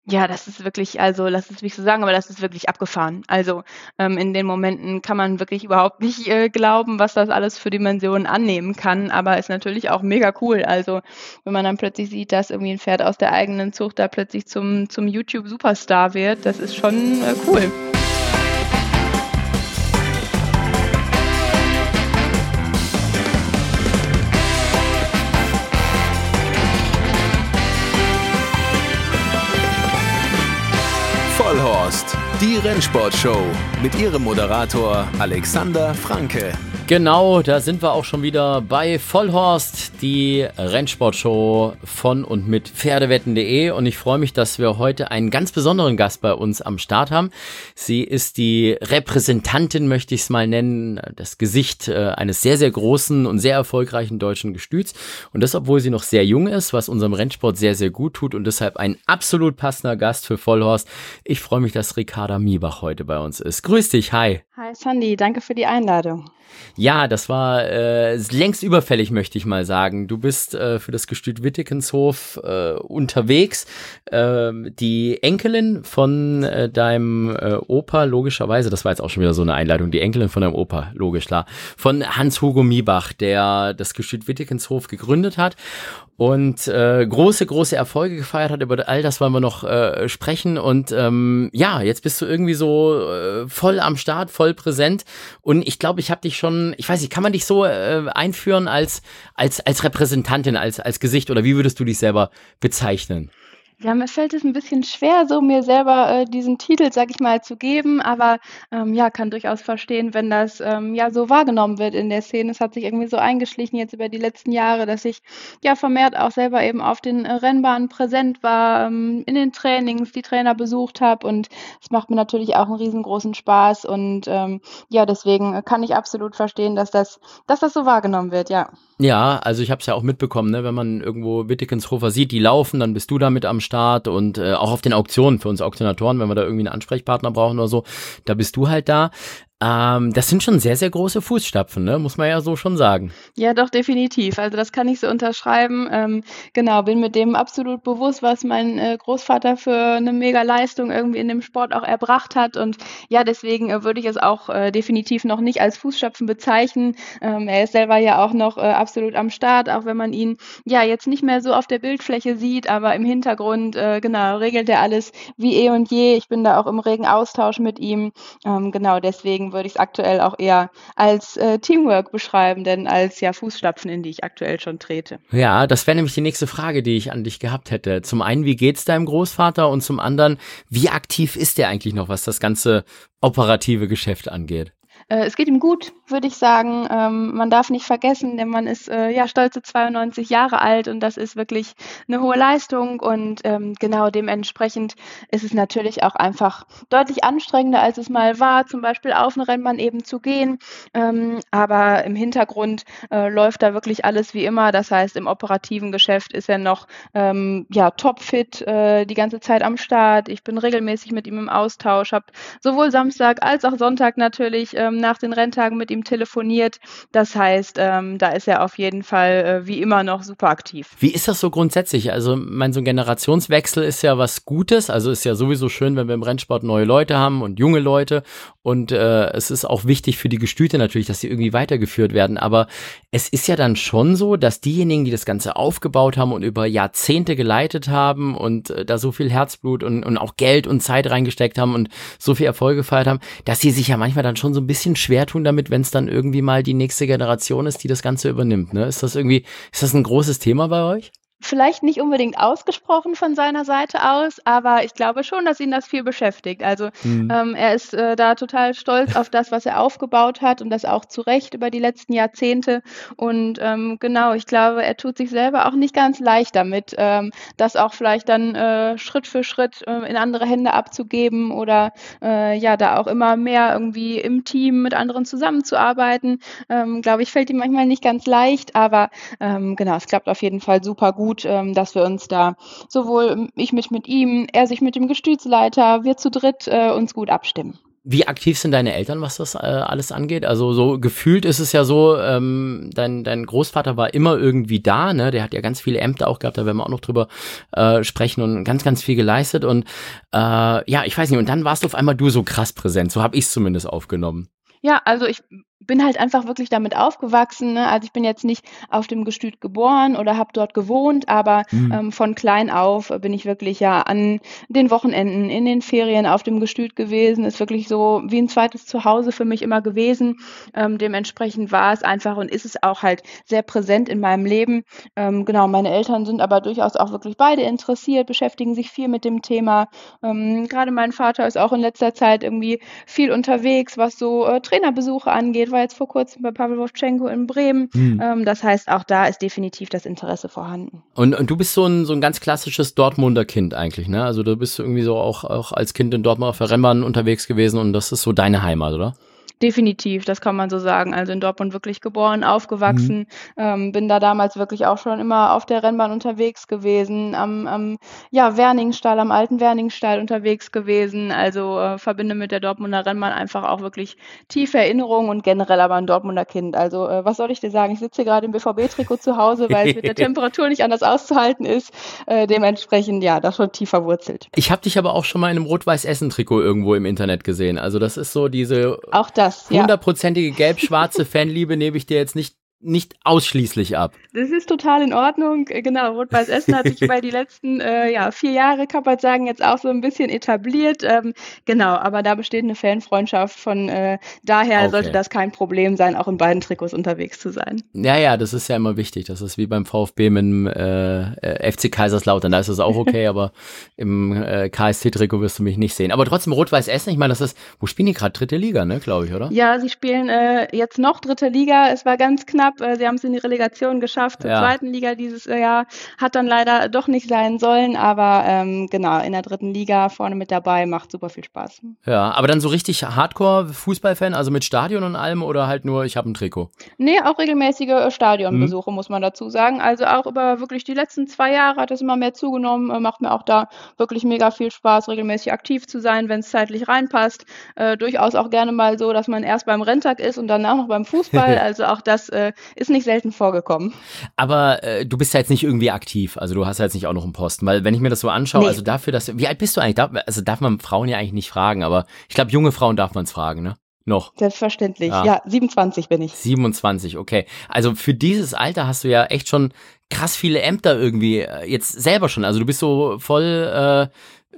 Ja, das ist wirklich also, lass es mich so sagen, aber das ist wirklich abgefahren. Also, in den Momenten kann man wirklich überhaupt nicht, glauben, was das alles für Dimensionen annehmen kann, aber ist natürlich auch mega cool. Also, wenn man dann plötzlich sieht, dass irgendwie 'n Pferd aus der eigenen Zucht da plötzlich zum YouTube-Superstar wird, das ist schon, cool. Vollhorst, die Rennsportshow mit ihrem Moderator Alexander Franke. Genau, da sind wir auch schon wieder bei Vollhorst, die Rennsportshow von und mit Pferdewetten.de, und ich freue mich, dass wir heute einen ganz besonderen Gast bei uns am Start haben. Sie ist die Repräsentantin, möchte ich es mal nennen, das Gesicht eines sehr, sehr großen und sehr erfolgreichen deutschen Gestüts, und das, obwohl sie noch sehr jung ist, was unserem Rennsport sehr, sehr gut tut, und deshalb ein absolut passender Gast für Vollhorst. Ich freue mich, dass Ricarda Miebach heute bei uns ist. Grüß dich, hi. Hi Sandy, danke für die Einladung. Ja, das war längst überfällig, möchte ich mal sagen. Du bist für das Gestüt Wittekenshof unterwegs. Die Enkelin von deinem Opa, logischerweise, das war jetzt auch schon wieder so eine Einleitung, die Enkelin von deinem Opa, logisch, klar, von Hans-Hugo Miebach, der das Gestüt Wittekenshof gegründet hat und große, große Erfolge gefeiert hat. Über all das wollen wir noch sprechen. Und ja, jetzt bist du irgendwie so voll am Start, voll präsent. Und ich glaube, ich habe dich schon, ich weiß nicht, kann man dich so einführen als Repräsentantin, als Gesicht? Oder wie würdest du dich selber bezeichnen? Ja, mir fällt es ein bisschen schwer, so mir selber, diesen Titel, sage ich mal, zu geben, aber, ja, kann durchaus verstehen, wenn das, ja, so wahrgenommen wird in der Szene. Es hat sich irgendwie so eingeschlichen jetzt über die letzten Jahre, dass ich, ja, vermehrt auch selber eben auf den, Rennbahnen präsent war, in den Trainings die Trainer besucht habe, und es macht mir natürlich auch einen riesengroßen Spaß, und, ja, deswegen kann ich absolut verstehen, dass das so wahrgenommen wird, ja. Ja, also ich habe es ja auch mitbekommen, ne, wenn man irgendwo Wittekenshofer sieht, die laufen, dann bist du da mit am Start, und auch auf den Auktionen für uns Auktionatoren, wenn wir da irgendwie einen Ansprechpartner brauchen oder so, da bist du halt da. Das sind schon sehr, sehr große Fußstapfen, ne? Muss man ja so schon sagen. Ja, doch, definitiv. Also, das kann ich so unterschreiben. Genau, bin mir dem absolut bewusst, was mein, Großvater für eine Mega-Leistung irgendwie in dem Sport auch erbracht hat. Und ja, deswegen, würde ich es auch, definitiv noch nicht als Fußstapfen bezeichnen. Er ist selber ja auch noch, absolut am Start, auch wenn man ihn, ja, jetzt nicht mehr so auf der Bildfläche sieht, aber im Hintergrund, genau, regelt er alles wie eh und je. Ich bin da auch im regen Austausch mit ihm. Genau, deswegen würde ich es aktuell auch eher als, Teamwork beschreiben, denn als, ja, Fußstapfen, in die ich aktuell schon trete. Ja, das wäre nämlich die nächste Frage, die ich an dich gehabt hätte. Zum einen, wie geht's deinem Großvater? Und zum anderen, wie aktiv ist der eigentlich noch, was das ganze operative Geschäft angeht? Es geht ihm gut, würde ich sagen. Man darf nicht vergessen, denn man ist, ja, stolze 92 Jahre alt, und das ist wirklich eine hohe Leistung, und, genau dementsprechend ist es natürlich auch einfach deutlich anstrengender, als es mal war, zum Beispiel auf 'ne Rennbahn eben zu gehen. Aber im Hintergrund, läuft da wirklich alles wie immer. Das heißt, im operativen Geschäft ist er noch, ja, topfit, die ganze Zeit am Start. Ich bin regelmäßig mit ihm im Austausch, habe sowohl Samstag als auch Sonntag natürlich, nach den Renntagen mit ihm telefoniert. Das heißt, da ist er auf jeden Fall, wie immer noch super aktiv. Wie ist das so grundsätzlich? Also, so ein Generationswechsel ist ja was Gutes. Also ist ja sowieso schön, wenn wir im Rennsport neue Leute haben und junge Leute. Und es ist auch wichtig für die Gestüte natürlich, dass sie irgendwie weitergeführt werden. Aber es ist ja dann schon so, dass diejenigen, die das Ganze aufgebaut haben und über Jahrzehnte geleitet haben und da so viel Herzblut und auch Geld und Zeit reingesteckt haben und so viel Erfolge gefeiert haben, dass sie sich ja manchmal dann schon so ein bisschen schwer tun damit, wenn es dann irgendwie mal die nächste Generation ist, die das Ganze übernimmt, ne? Ist das ein großes Thema bei euch? Vielleicht nicht unbedingt ausgesprochen von seiner Seite aus, aber ich glaube schon, dass ihn das viel beschäftigt. Also, Mhm. er ist, da total stolz auf das, was er aufgebaut hat, und das auch zu Recht über die letzten Jahrzehnte. Und, genau, ich glaube, er tut sich selber auch nicht ganz leicht damit, das auch vielleicht dann, Schritt für Schritt, in andere Hände abzugeben, oder, ja, da auch immer mehr irgendwie im Team mit anderen zusammenzuarbeiten. Glaube ich, fällt ihm manchmal nicht ganz leicht, aber, genau, es klappt auf jeden Fall super gut, dass wir uns da sowohl ich mich mit ihm, er sich mit dem Gestütsleiter, wir zu dritt, uns gut abstimmen. Wie aktiv sind deine Eltern, was das alles angeht? Also so gefühlt ist es ja so, dein Großvater war immer irgendwie da, ne? Der hat ja ganz viele Ämter auch gehabt, da werden wir auch noch drüber sprechen und ganz, ganz viel geleistet. Und ich weiß nicht, und dann warst du auf einmal du so krass präsent, so habe ich es zumindest aufgenommen. Ja, also ich bin halt einfach wirklich damit aufgewachsen, ne? Also ich bin jetzt nicht auf dem Gestüt geboren oder habe dort gewohnt, aber von klein auf bin ich wirklich ja an den Wochenenden, in den Ferien auf dem Gestüt gewesen. Ist wirklich so wie ein zweites Zuhause für mich immer gewesen. Dementsprechend war es einfach und ist es auch halt sehr präsent in meinem Leben. Genau, meine Eltern sind aber durchaus auch wirklich beide interessiert, beschäftigen sich viel mit dem Thema. Gerade mein Vater ist auch in letzter Zeit irgendwie viel unterwegs, was so Trainerbesuche angeht, war jetzt vor kurzem bei Pavel Wovchenko in Bremen. Das heißt, auch da ist definitiv das Interesse vorhanden. Und du bist so ein ganz klassisches Dortmunder Kind eigentlich, ne? Also du bist irgendwie so auch als Kind in Dortmund auf der Rennbahn unterwegs gewesen und das ist so deine Heimat, oder? Definitiv, das kann man so sagen. Also in Dortmund wirklich geboren, aufgewachsen, bin da damals wirklich auch schon immer auf der Rennbahn unterwegs gewesen, am Werningstall, am alten Werningstall unterwegs gewesen. Also verbinde mit der Dortmunder Rennbahn einfach auch wirklich tiefe Erinnerungen und generell aber ein Dortmunder Kind. Also was soll ich dir sagen? Ich sitze gerade im BVB-Trikot zu Hause, weil es mit der Temperatur nicht anders auszuhalten ist. Dementsprechend, ja, das schon tief verwurzelt. Ich habe dich aber auch schon mal in einem Rot-Weiß-Essen-Trikot irgendwo im Internet gesehen. Also das ist so diese... Auch das. 100%ige gelb-schwarze Fanliebe nehme ich dir jetzt nicht ausschließlich ab. Das ist total in Ordnung. Genau, Rot-Weiß Essen hat sich bei die letzten 4 Jahre, kann man sagen, jetzt auch so ein bisschen etabliert. Genau, aber da besteht eine Fanfreundschaft. Von daher sollte das kein Problem sein, auch in beiden Trikots unterwegs zu sein. Ja, das ist ja immer wichtig. Das ist wie beim VfB mit dem FC Kaiserslautern. Da ist das auch okay, aber im KSC-Trikot wirst du mich nicht sehen. Aber trotzdem Rot-Weiß Essen, ich meine, wo spielen die gerade? 3. Liga, ne, glaube ich, oder? Ja, sie spielen jetzt noch 3. Liga. Es war ganz knapp. Sie haben es in die Relegation geschafft zur 2. Liga dieses Jahr. Hat dann leider doch nicht sein sollen, aber genau, in der 3. Liga vorne mit dabei, macht super viel Spaß. Ja, aber dann so richtig Hardcore-Fußballfan, also mit Stadion und allem oder halt nur, ich habe ein Trikot? Nee, auch regelmäßige Stadionbesuche, muss man dazu sagen. Also auch über wirklich die letzten 2 Jahre hat es immer mehr zugenommen. Macht mir auch da wirklich mega viel Spaß, regelmäßig aktiv zu sein, wenn es zeitlich reinpasst. Durchaus auch gerne mal so, dass man erst beim Renntag ist und danach noch beim Fußball. Also auch das ist nicht selten vorgekommen. Aber du bist ja jetzt nicht irgendwie aktiv, also du hast ja jetzt nicht auch noch einen Posten, weil wenn ich mir das so anschaue, also dafür, wie alt bist du eigentlich? Darf man Frauen ja eigentlich nicht fragen, aber ich glaube, junge Frauen darf man es fragen, ne? Noch. Selbstverständlich, ja, 27 bin ich. 27, okay. Also für dieses Alter hast du ja echt schon krass viele Ämter irgendwie jetzt selber schon, also du bist so voll...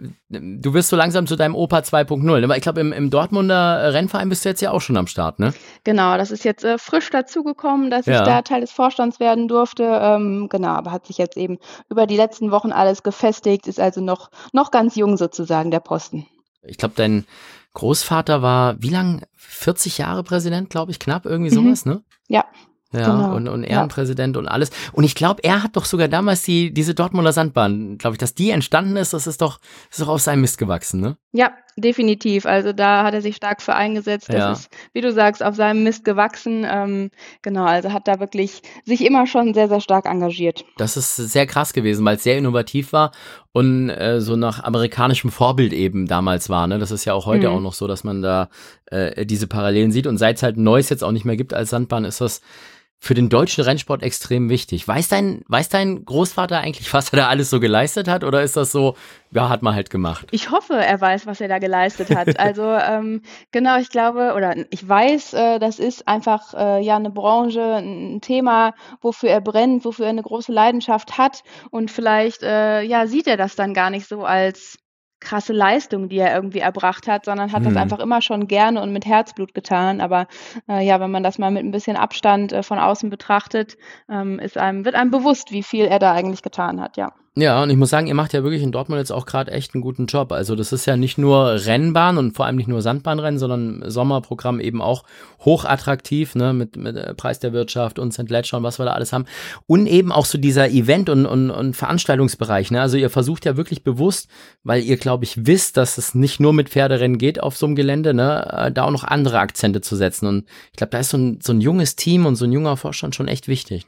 Du wirst so langsam zu deinem Opa 2.0. Aber ich glaube, im Dortmunder Rennverein bist du jetzt ja auch schon am Start, ne? Genau, das ist jetzt frisch dazugekommen, dass ich da Teil des Vorstands werden durfte. Genau, aber hat sich jetzt eben über die letzten Wochen alles gefestigt, ist also noch ganz jung sozusagen, der Posten. Ich glaube, dein Großvater war, wie lang? 40 Jahre Präsident, glaube ich, knapp, irgendwie sowas, ne? Ja. Ja, genau. und Ehrenpräsident und alles. Und ich glaube, er hat doch sogar damals diese Dortmunder Sandbahn, glaube ich, dass die entstanden ist, das ist doch auf seinem Mist gewachsen, ne? Ja, definitiv. Also da hat er sich stark für eingesetzt. Das ist, wie du sagst, auf seinem Mist gewachsen. Genau, also hat da wirklich sich immer schon sehr, sehr stark engagiert. Das ist sehr krass gewesen, weil es sehr innovativ war und so nach amerikanischem Vorbild eben damals war, ne? Das ist ja auch heute auch noch so, dass man da diese Parallelen sieht. Und seit es halt Neues jetzt auch nicht mehr gibt als Sandbahn, ist das für den deutschen Rennsport extrem wichtig. Weiß dein Großvater eigentlich, was er da alles so geleistet hat? Oder ist das so, ja, hat man halt gemacht? Ich hoffe, er weiß, was er da geleistet hat. Also genau, ich glaube, oder ich weiß, das ist einfach eine Branche, ein Thema, wofür er brennt, wofür er eine große Leidenschaft hat. Und vielleicht sieht er das dann gar nicht so als krasse Leistung, die er irgendwie erbracht hat, sondern hat das einfach immer schon gerne und mit Herzblut getan. Aber wenn man das mal mit ein bisschen Abstand von außen betrachtet, wird einem bewusst, wie viel er da eigentlich getan hat, ja. Ja, und ich muss sagen, ihr macht ja wirklich in Dortmund jetzt auch gerade echt einen guten Job. Also das ist ja nicht nur Rennbahn und vor allem nicht nur Sandbahnrennen, sondern Sommerprogramm eben auch hochattraktiv, ne, mit Preis der Wirtschaft und St. Ledger und was wir da alles haben. Und eben auch so dieser Event- und Veranstaltungsbereich, ne. Also ihr versucht ja wirklich bewusst, weil ihr, glaube ich, wisst, dass es nicht nur mit Pferderennen geht auf so einem Gelände, ne, da auch noch andere Akzente zu setzen. Und ich glaube, da ist so ein junges Team und so ein junger Vorstand schon echt wichtig, ne.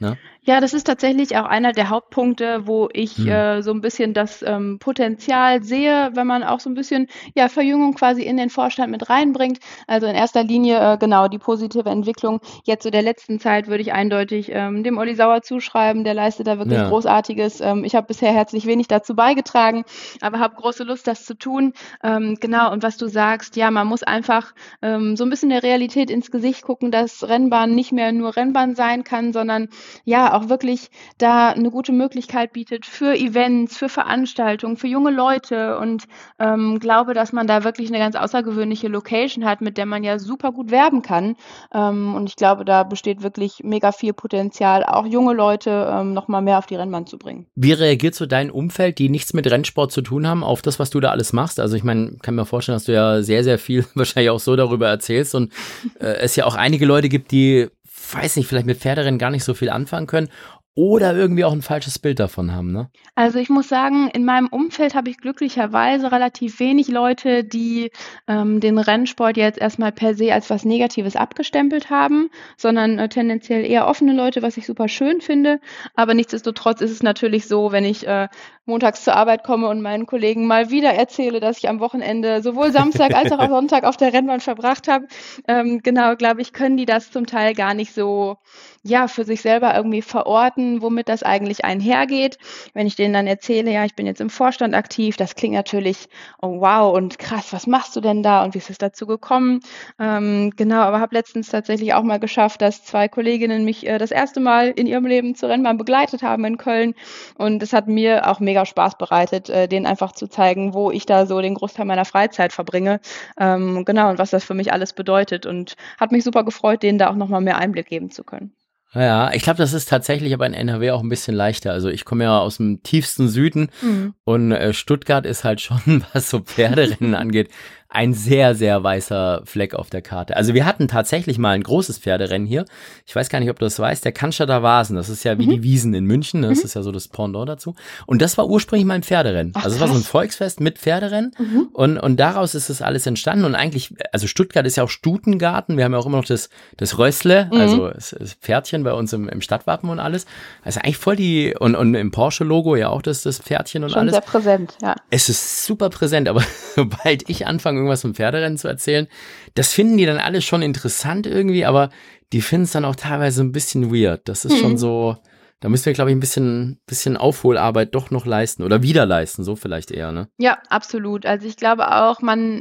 Ja, das ist tatsächlich auch einer der Hauptpunkte, wo ich so ein bisschen das Potenzial sehe, wenn man auch so ein bisschen Verjüngung quasi in den Vorstand mit reinbringt. Also in erster Linie genau die positive Entwicklung jetzt so der letzten Zeit würde ich eindeutig dem Olli Sauer zuschreiben. Der leistet da wirklich Großartiges. Ich habe bisher herzlich wenig dazu beigetragen, aber habe große Lust, das zu tun. Genau, und was du sagst, ja, man muss einfach so ein bisschen der Realität ins Gesicht gucken, dass Rennbahn nicht mehr nur Rennbahn sein kann, sondern ja auch wirklich da eine gute Möglichkeit bietet für Events, für Veranstaltungen, für junge Leute und glaube, dass man da wirklich eine ganz außergewöhnliche Location hat, mit der man ja super gut werben kann. Und ich glaube, da besteht wirklich mega viel Potenzial, auch junge Leute noch mal mehr auf die Rennbahn zu bringen. Wie reagiert so dein Umfeld, die nichts mit Rennsport zu tun haben, auf das, was du da alles machst? Also ich meine, kann mir vorstellen, dass du ja sehr, sehr viel wahrscheinlich auch so darüber erzählst und es ja auch einige Leute gibt, die weiß nicht, vielleicht mit Pferderennen gar nicht so viel anfangen können oder irgendwie auch ein falsches Bild davon haben, ne? Also ich muss sagen, in meinem Umfeld habe ich glücklicherweise relativ wenig Leute, die den Rennsport jetzt erstmal per se als was Negatives abgestempelt haben, sondern tendenziell eher offene Leute, was ich super schön finde. Aber nichtsdestotrotz ist es natürlich so, wenn ich montags zur Arbeit komme und meinen Kollegen mal wieder erzähle, dass ich am Wochenende sowohl Samstag als auch am Sonntag auf der Rennbahn verbracht habe, genau, glaube ich, können die das zum Teil gar nicht so für sich selber irgendwie verorten, womit das eigentlich einhergeht. Wenn ich denen dann erzähle, ja, ich bin jetzt im Vorstand aktiv, das klingt natürlich, oh wow und krass, was machst du denn da und wie ist es dazu gekommen? Genau, aber habe letztens tatsächlich auch mal geschafft, dass 2 Kolleginnen mich das erste Mal in ihrem Leben zur Rennbahn begleitet haben in Köln und es hat mir auch mega Spaß bereitet, denen einfach zu zeigen, wo ich da so den Großteil meiner Freizeit verbringe, genau, und was das für mich alles bedeutet und hat mich super gefreut, denen da auch nochmal mehr Einblick geben zu können. Ja, ich glaube, das ist tatsächlich aber in NRW auch ein bisschen leichter. Also ich komme ja aus dem tiefsten Süden und Stuttgart ist halt schon, was so Pferderennen angeht, ein sehr, sehr weißer Fleck auf der Karte. Also wir hatten tatsächlich mal ein großes Pferderennen hier. Ich weiß gar nicht, ob du das weißt, der Cannstatter Vasen. Das ist ja wie die Wiesn in München. Ne? Das ist ja so das Pendant dazu. Und das war ursprünglich mal ein Pferderennen. Ach, also es war so ein Volksfest mit Pferderennen. Und daraus ist es alles entstanden. Und eigentlich, also Stuttgart ist ja auch Stutengarten. Wir haben ja auch immer noch das Rössle, also das Pferdchen bei uns im Stadtwappen und alles. Also eigentlich voll die, und im Porsche-Logo ja auch das Pferdchen und schon alles. Schon sehr präsent, ja. Es ist super präsent, aber sobald ich anfange, irgendwas vom Pferderennen zu erzählen, das finden die dann alle schon interessant irgendwie, aber die finden es dann auch teilweise ein bisschen weird. Das ist schon so, da müssen wir, glaube ich, ein bisschen Aufholarbeit doch noch leisten oder wieder leisten, so vielleicht eher, ne? Ja, absolut. Also ich glaube auch,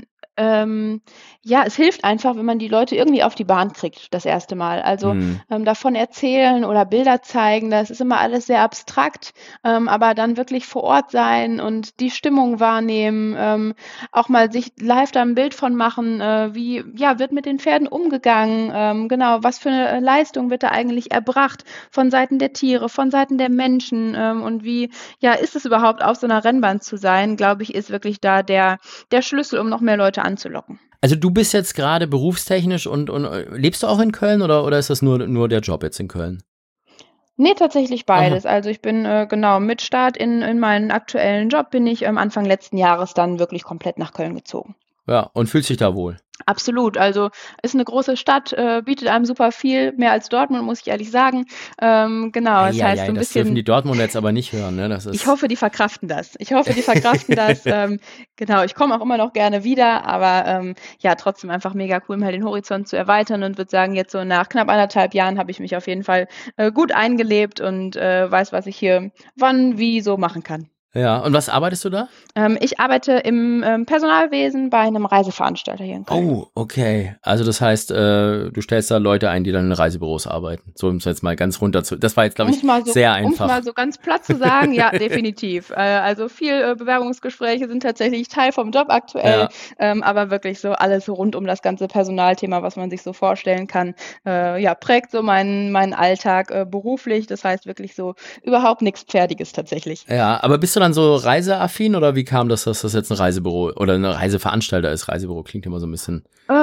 es hilft einfach, wenn man die Leute irgendwie auf die Bahn kriegt, das erste Mal. Also davon erzählen oder Bilder zeigen, das ist immer alles sehr abstrakt, aber dann wirklich vor Ort sein und die Stimmung wahrnehmen, auch mal sich live da ein Bild von machen, wie wird mit den Pferden umgegangen, genau, was für eine Leistung wird da eigentlich erbracht von Seiten der Tiere, von Seiten der Menschen und wie ist es überhaupt auf so einer Rennbahn zu sein, glaube ich, ist wirklich da der Schlüssel, um noch mehr Leute anzulocken. Also du bist jetzt gerade berufstechnisch und lebst du auch in Köln oder ist das nur der Job jetzt in Köln? Nee, tatsächlich beides. Also ich bin mit Start in meinen aktuellen Job bin ich Anfang letzten Jahres dann wirklich komplett nach Köln gezogen. Ja, und fühlst dich da wohl? Absolut, also ist eine große Stadt, bietet einem super viel, mehr als Dortmund, muss ich ehrlich sagen. Genau, das heißt so ein das bisschen. Dürfen die Dortmunder jetzt aber nicht hören, ne? Das ist ich hoffe, die verkraften das. Genau, ich komme auch immer noch gerne wieder, aber trotzdem einfach mega cool, mal den Horizont zu erweitern und würde sagen, jetzt so nach knapp 1,5 Jahren habe ich mich auf jeden Fall gut eingelebt und weiß, was ich hier wann, wie so machen kann. Ja, und was arbeitest du da? Ich arbeite im Personalwesen bei einem Reiseveranstalter hier in Köln. Oh, okay. Also das heißt, du stellst da Leute ein, die dann in Reisebüros arbeiten. So, um es jetzt mal ganz runter zu. Das war jetzt, glaube ich, sehr einfach. Um es mal so ganz platt zu sagen, ja, definitiv. Also viel Bewerbungsgespräche sind tatsächlich Teil vom Job aktuell, aber wirklich so alles rund um das ganze Personalthema, was man sich so vorstellen kann, prägt so meinen Alltag beruflich. Das heißt wirklich so überhaupt nichts Pferdiges tatsächlich. Ja, aber bist du dann so reiseaffin oder wie kam das, dass das jetzt ein Reisebüro oder ein Reiseveranstalter ist? Reisebüro klingt immer so ein bisschen.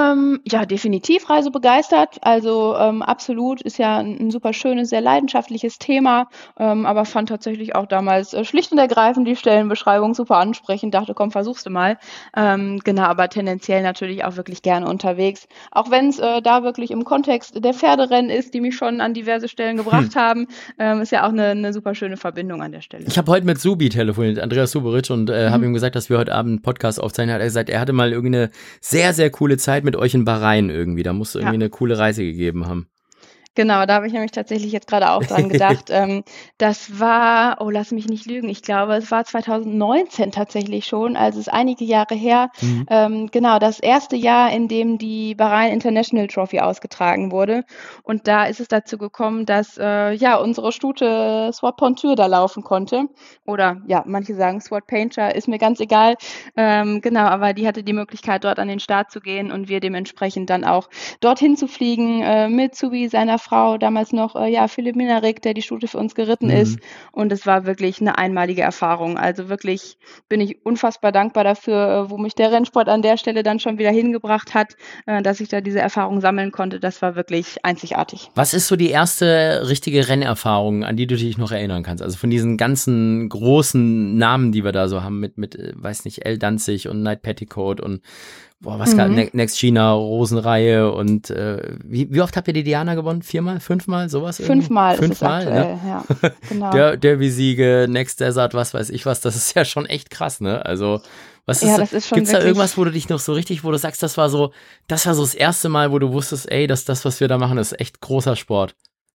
Ja, definitiv reisebegeistert. Also absolut, ist ja ein super schönes, sehr leidenschaftliches Thema, aber fand tatsächlich auch damals schlicht und ergreifend die Stellenbeschreibung super ansprechend. Dachte, komm, versuchst du mal. Genau, aber tendenziell natürlich auch wirklich gerne unterwegs. Auch wenn es da wirklich im Kontext der Pferderennen ist, die mich schon an diverse Stellen gebracht haben, ist ja auch eine super schöne Verbindung an der Stelle. Ich habe heute mit Subi telefoniert, Andreas Suberitsch, und habe ihm gesagt, dass wir heute Abend einen Podcast aufzeichnen. Hat er gesagt, er hatte mal irgendwie eine sehr, sehr coole Zeit mit euch in Bahrain irgendwie. Da musste irgendwie eine coole Reise gegeben haben. Genau, da habe ich nämlich tatsächlich jetzt gerade auch dran gedacht. Das war, oh, lass mich nicht lügen, ich glaube, es war 2019 tatsächlich schon, also es ist einige Jahre her. Genau, das erste Jahr, in dem die Bahrain International Trophy ausgetragen wurde. Und da ist es dazu gekommen, dass ja unsere Stute Swat Pontur da laufen konnte. Oder ja, manche sagen Swat Painter, ist mir ganz egal. Genau, aber die hatte die Möglichkeit, dort an den Start zu gehen und wir dementsprechend dann auch dorthin zu fliegen mit Subi, seiner Frau, damals noch Philipp Minarik, der die Stute für uns geritten ist. Und es war wirklich eine einmalige Erfahrung. Also wirklich bin ich unfassbar dankbar dafür, wo mich der Rennsport an der Stelle dann schon wieder hingebracht hat, dass ich da diese Erfahrung sammeln konnte. Das war wirklich einzigartig. Was ist so die erste richtige Rennerfahrung, an die du dich noch erinnern kannst? Also von diesen ganzen großen Namen, die wir da so haben, mit weiß nicht, El Danzig und Knight Petticoat und was gab Next China, Rosenreihe und wie oft habt ihr die Diana gewonnen? 4-mal? 5-mal? Sowas? Irgendwie? 5-mal. 5-mal, aktuell, ja. Genau. Derby-Siege, Next Desert, was weiß ich was, das ist ja schon echt krass, ne? Also, was ist, Ja, das ist schon gibt's da wirklich irgendwas, wo du dich noch so richtig, wo du sagst, das war so das erste Mal, wo du wusstest, ey, das, was wir da machen, ist echt großer Sport?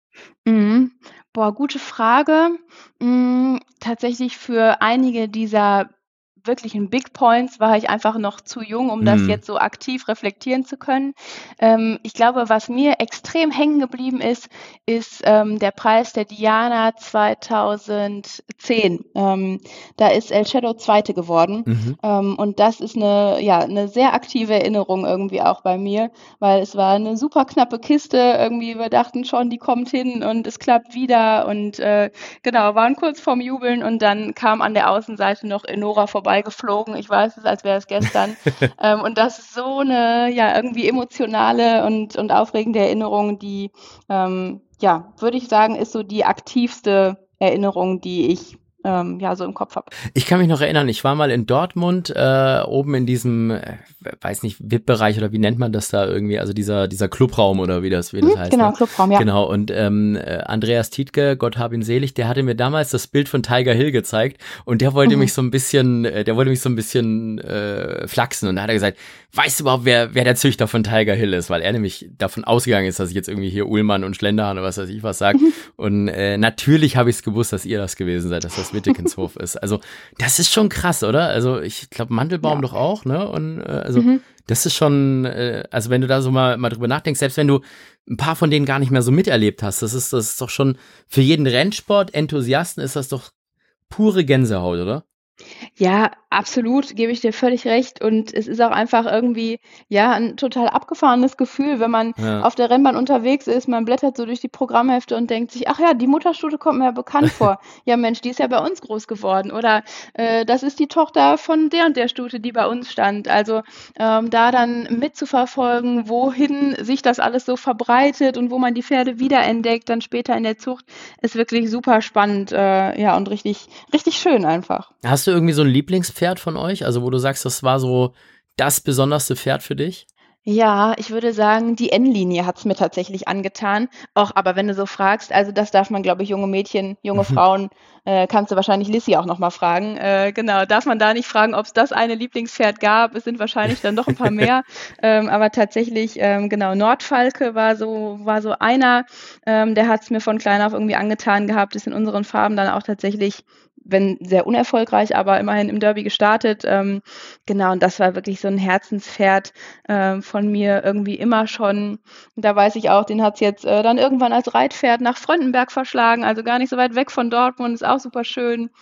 Mhm. Boah, gute Frage. Tatsächlich für einige dieser wirklichen Big Points war ich einfach noch zu jung, um das jetzt so aktiv reflektieren zu können. Ich glaube, was mir extrem hängen geblieben ist der Preis der Diana 2010. Da ist El Shadow Zweite geworden. Und das ist eine sehr aktive Erinnerung irgendwie auch bei mir, weil es war eine super knappe Kiste. Irgendwie, wir dachten schon, die kommt hin und es klappt wieder. Und genau, waren kurz vorm Jubeln und dann kam an der Außenseite noch Enora vorbeigeflogen. Ich weiß es, als wäre es gestern. Und das ist so eine irgendwie emotionale und aufregende Erinnerung, die würde ich sagen, ist so die aktivste Erinnerung, die ich so im Kopf habe. Ich kann mich noch erinnern, ich war mal in Dortmund, oben in diesem, weiß nicht, VIP-Bereich oder wie nennt man das da irgendwie, also dieser Clubraum oder wie das heißt. Genau, ne? Clubraum, ja. Genau, und Andreas Tietke, Gott hab ihn selig, der hatte mir damals das Bild von Tiger Hill gezeigt und der wollte mich so ein bisschen, flachsen und da hat er gesagt, weißt du überhaupt, wer der Züchter von Tiger Hill ist, weil er nämlich davon ausgegangen ist, dass ich jetzt irgendwie hier Ullmann und Schlenderhahn oder was weiß ich was sage. Und natürlich habe ich es gewusst, dass ihr das gewesen seid, dass das Wittekenshof ist. Also das ist schon krass, oder? Also ich glaube Mandelbaum doch auch, ne? Und das ist schon, also wenn du da so mal drüber nachdenkst, selbst wenn du ein paar von denen gar nicht mehr so miterlebt hast, das ist doch schon für jeden Rennsport-Enthusiasten ist das doch pure Gänsehaut, oder? Ja, absolut, gebe ich dir völlig recht. Und es ist auch einfach irgendwie, ein total abgefahrenes Gefühl, wenn man auf der Rennbahn unterwegs ist, man blättert so durch die Programmhefte und denkt sich, ach ja, die Mutterstute kommt mir ja bekannt vor. Ja Mensch, die ist ja bei uns groß geworden. Oder das ist die Tochter von der und der Stute, die bei uns stand. Also da dann mitzuverfolgen, wohin sich das alles so verbreitet und wo man die Pferde wiederentdeckt, dann später in der Zucht, ist wirklich super spannend, und richtig, richtig schön einfach. Hast du irgendwie so ein Lieblingspferd von euch? Also wo du sagst, das war so das besonderste Pferd für dich? Ja, ich würde sagen, die N-Linie hat's mir tatsächlich angetan. Auch, aber wenn du so fragst, also das darf man, glaube ich, junge Mädchen, junge Frauen, kannst du wahrscheinlich Lissy auch nochmal fragen. Genau, darf man da nicht fragen, ob es das eine Lieblingspferd gab? Es sind wahrscheinlich dann doch ein paar mehr. Aber tatsächlich, genau, Nordfalke war so einer, der hat's mir von klein auf irgendwie angetan gehabt, ist in unseren Farben dann auch tatsächlich, wenn sehr unerfolgreich, aber immerhin im Derby gestartet. Genau, und das war wirklich so ein Herzenspferd von mir irgendwie immer schon. Da weiß ich auch, den hat's jetzt dann irgendwann als Reitpferd nach Fröndenberg verschlagen, also gar nicht so weit weg von Dortmund, ist auch super schön.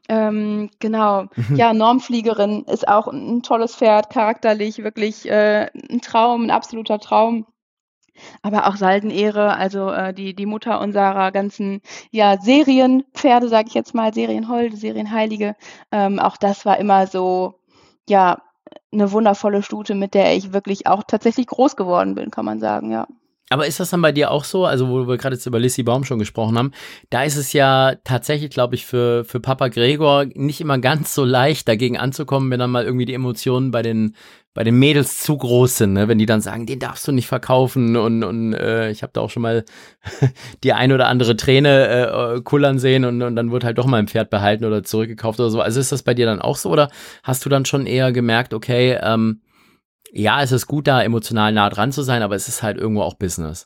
Genau, ja, Normfliegerin ist auch ein tolles Pferd, charakterlich wirklich ein Traum, ein absoluter Traum. Aber auch Saldenehre, also die Mutter unserer ganzen Serienpferde, sage ich jetzt mal, Serienholde, Serienheilige. Auch das war immer so, eine wundervolle Stute, mit der ich wirklich auch tatsächlich groß geworden bin, kann man sagen, ja. Aber ist das dann bei dir auch so, also wo wir gerade jetzt über Lissy Baum schon gesprochen haben, da ist es ja tatsächlich, glaube ich, für Papa Gregor nicht immer ganz so leicht, dagegen anzukommen, wenn dann mal irgendwie die Emotionen bei den Mädels zu groß sind, ne? Wenn die dann sagen, den darfst du nicht verkaufen und ich habe da auch schon mal die ein oder andere Träne kullern sehen und dann wird halt doch mal ein Pferd behalten oder zurückgekauft oder so. Also ist das bei dir dann auch so oder hast du dann schon eher gemerkt, okay, ja, es ist gut, da emotional nah dran zu sein, aber es ist halt irgendwo auch Business.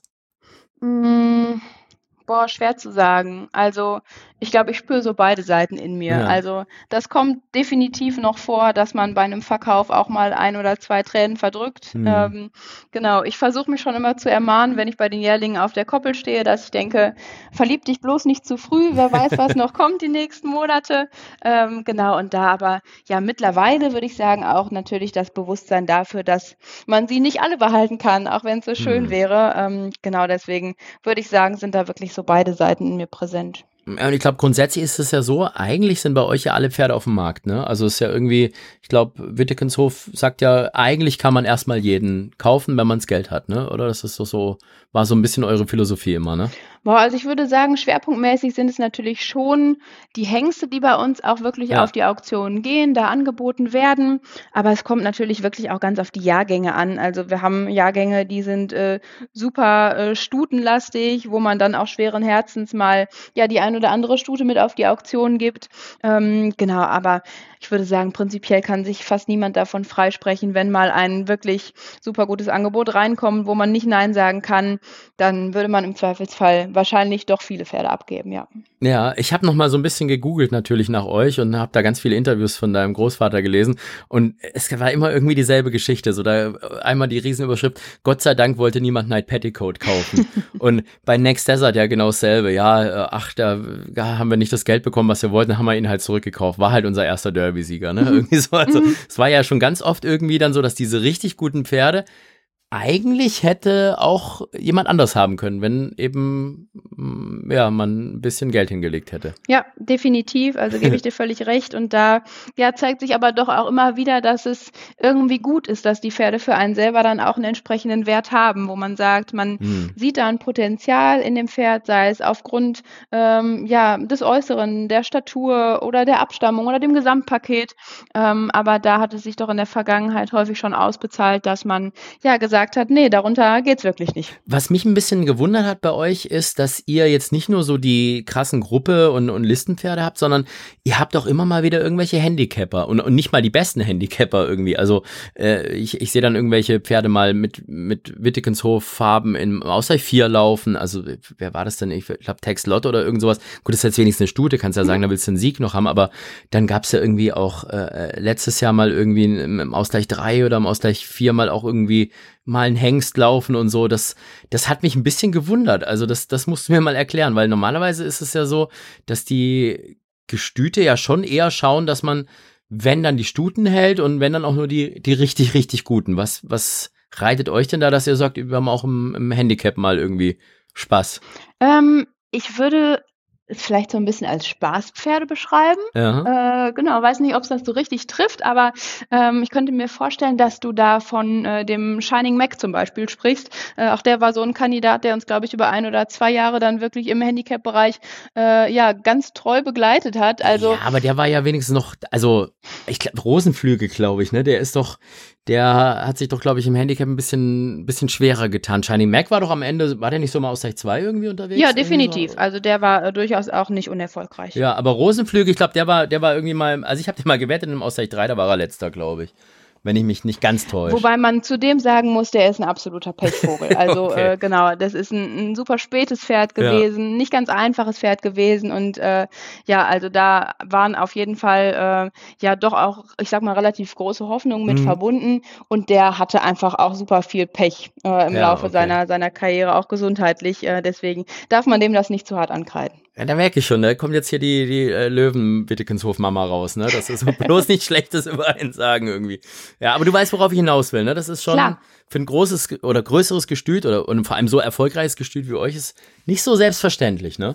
Boah, schwer zu sagen. Also, ich glaube, ich spüre so beide Seiten in mir. Ja. Also, das kommt definitiv noch vor, dass man bei einem Verkauf auch mal 1 oder 2 Tränen verdrückt. Genau, ich versuche mich schon immer zu ermahnen, wenn ich bei den Jährlingen auf der Koppel stehe, dass ich denke, verlieb dich bloß nicht zu früh, wer weiß, was noch kommt die nächsten Monate. Genau, und da aber, ja, mittlerweile würde ich sagen, auch natürlich das Bewusstsein dafür, dass man sie nicht alle behalten kann, auch wenn es so schön wäre. Genau, deswegen würde ich sagen, sind da wirklich so beide Seiten in mir präsent. Ja, und ich glaube, grundsätzlich ist es ja so, eigentlich sind bei euch ja alle Pferde auf dem Markt, ne? Also es ist ja irgendwie, ich glaube, Wittekenshof sagt ja, eigentlich kann man erstmal jeden kaufen, wenn man das Geld hat, ne? Oder das ist so, war so ein bisschen eure Philosophie immer, ne? Boah, also ich würde sagen, schwerpunktmäßig sind es natürlich schon die Hengste, die bei uns auch wirklich auf die Auktionen gehen, da angeboten werden. Aber es kommt natürlich wirklich auch ganz auf die Jahrgänge an. Also wir haben Jahrgänge, die sind super stutenlastig, wo man dann auch schweren Herzens mal ja die ein oder andere Stute mit auf die Auktion gibt. Genau, aber ich würde sagen, prinzipiell kann sich fast niemand davon freisprechen, wenn mal ein wirklich super gutes Angebot reinkommt, wo man nicht Nein sagen kann, dann würde man im Zweifelsfall wahrscheinlich doch viele Pferde abgeben, ja. Ja, ich habe noch mal so ein bisschen gegoogelt natürlich nach euch und habe da ganz viele Interviews von deinem Großvater gelesen und es war immer irgendwie dieselbe Geschichte, so da einmal die Riesenüberschrift, Gott sei Dank wollte niemand Knight Petticoat kaufen und bei Next Desert ja genau dasselbe, ja, da haben wir nicht das Geld bekommen, was wir wollten, dann haben wir ihn halt zurückgekauft, war halt unser erster Derby-Sieger, ne, irgendwie so, also es war ja schon ganz oft irgendwie dann so, dass diese richtig guten Pferde eigentlich hätte auch jemand anders haben können, wenn eben ja man ein bisschen Geld hingelegt hätte. Ja, definitiv, also gebe ich dir völlig recht und da ja zeigt sich aber doch auch immer wieder, dass es irgendwie gut ist, dass die Pferde für einen selber dann auch einen entsprechenden Wert haben, wo man sagt, man sieht da ein Potenzial in dem Pferd, sei es aufgrund ja des Äußeren, der Statur oder der Abstammung oder dem Gesamtpaket, aber da hat es sich doch in der Vergangenheit häufig schon ausbezahlt, dass man ja gesagt hat, nee, darunter geht's wirklich nicht. Was mich ein bisschen gewundert hat bei euch ist, dass ihr jetzt nicht nur so die krassen Gruppe und Listenpferde habt, sondern ihr habt auch immer mal wieder irgendwelche Handicapper und nicht mal die besten Handicapper irgendwie. Also ich sehe dann irgendwelche Pferde mal mit Wittekenshof-Farben im Ausgleich 4 laufen. Also wer war das denn? Ich glaube Tex Lott oder irgend sowas. Gut, das ist jetzt wenigstens eine Stute, kannst ja sagen, da willst du einen Sieg noch haben, aber dann gab's ja irgendwie auch letztes Jahr mal irgendwie im Ausgleich 3 oder im Ausgleich 4 mal auch irgendwie mal ein Hengst laufen und so, das hat mich ein bisschen gewundert. Also das musst du mir mal erklären, weil normalerweise ist es ja so, dass die Gestüte ja schon eher schauen, dass man, wenn dann die Stuten hält und wenn dann auch nur die richtig, richtig guten. Was reitet euch denn da, dass ihr sagt, wir haben auch im Handicap mal irgendwie Spaß? Ich würde es vielleicht so ein bisschen als Spaßpferde beschreiben. Ja. Genau, weiß nicht, ob es das so richtig trifft, aber ich könnte mir vorstellen, dass du da von dem Shining Mac zum Beispiel sprichst. Auch der war so ein Kandidat, der uns, glaube ich, über 1 oder 2 Jahre dann wirklich im Handicap-Bereich ja ganz treu begleitet hat. Also ja, aber der war ja wenigstens noch, also ich glaube Rosenflügel, glaube ich, ne? Der hat sich doch, glaube ich, im Handicap ein bisschen schwerer getan. Shining Mac war doch am Ende, war der nicht so mal Ausgleich 2 irgendwie unterwegs? ja, definitiv. So? Also der war durchaus auch nicht unerfolgreich. Ja, aber Rosenflügel, ich glaube, der war irgendwie mal, also ich habe den mal gewettet im Ausgleich 3, da war er letzter, glaube ich. Wenn ich mich nicht ganz täusche. Wobei man zudem sagen muss, der ist ein absoluter Pechvogel. Also okay. Genau, das ist ein super spätes Pferd gewesen, nicht ganz einfaches Pferd gewesen und ja, also da waren auf jeden Fall ja doch auch, ich sag mal, relativ große Hoffnungen mit verbunden und der hatte einfach auch super viel Pech im Laufe seiner Karriere, auch gesundheitlich. Deswegen darf man dem das nicht zu hart ankreiden. Ja, da merke ich schon, da kommt jetzt hier die Löwen-Wittekenshof-Mama raus, ne? Das ist bloß nicht Schlechtes über einen sagen irgendwie. Ja, aber du weißt, worauf ich hinaus will, ne? Das ist schon Klar. Für ein großes oder größeres Gestüt und vor allem so erfolgreiches Gestüt wie euch ist nicht so selbstverständlich, ne?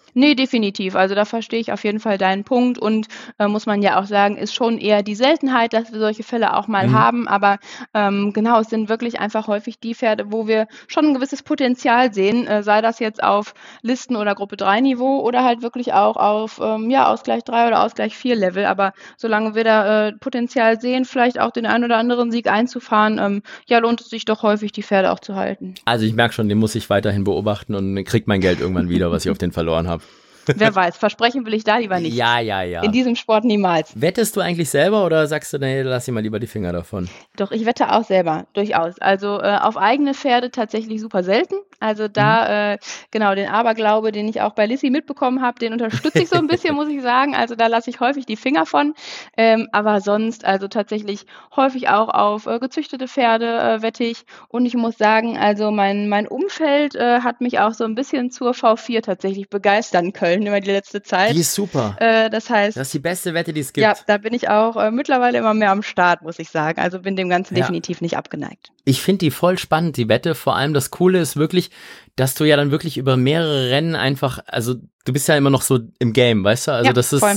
Nee, definitiv. Also da verstehe ich auf jeden Fall deinen Punkt und muss man ja auch sagen, ist schon eher die Seltenheit, dass wir solche Fälle auch mal haben. Aber genau, es sind wirklich einfach häufig die Pferde, wo wir schon ein gewisses Potenzial sehen, sei das jetzt auf Listen- oder Gruppe 3 Niveau oder halt wirklich auch auf Ausgleich 3 oder Ausgleich 4 Level. Aber solange wir da Potenzial sehen, vielleicht auch den einen oder anderen Sieg einzufahren, lohnt es sich doch häufig, die Pferde auch zu halten. Also ich merke schon, den muss ich weiterhin beobachten und krieg mein Geld irgendwann wieder, was ich auf den verloren habe. Wer weiß, versprechen will ich da lieber nicht. Ja. In diesem Sport niemals. Wettest du eigentlich selber oder sagst du, nee, lass ich mal lieber die Finger davon? Doch, ich wette auch selber, durchaus. Also auf eigene Pferde tatsächlich super selten. Also da, genau, den Aberglaube, den ich auch bei Lissy mitbekommen habe, den unterstütze ich so ein bisschen, muss ich sagen. Also da lasse ich häufig die Finger von. Aber sonst, also tatsächlich häufig auch auf gezüchtete Pferde wette ich. Und ich muss sagen, also mein Umfeld hat mich auch so ein bisschen zur V4 tatsächlich begeistern können über die letzte Zeit. Die ist super. Das heißt, das ist die beste Wette, die es gibt. Ja, da bin ich auch mittlerweile immer mehr am Start, muss ich sagen. Also bin dem Ganzen definitiv nicht abgeneigt. Ich finde die voll spannend, die Wette. Vor allem das Coole ist wirklich, dass du ja dann wirklich über mehrere Rennen einfach, also du bist ja immer noch so im Game, weißt du? Also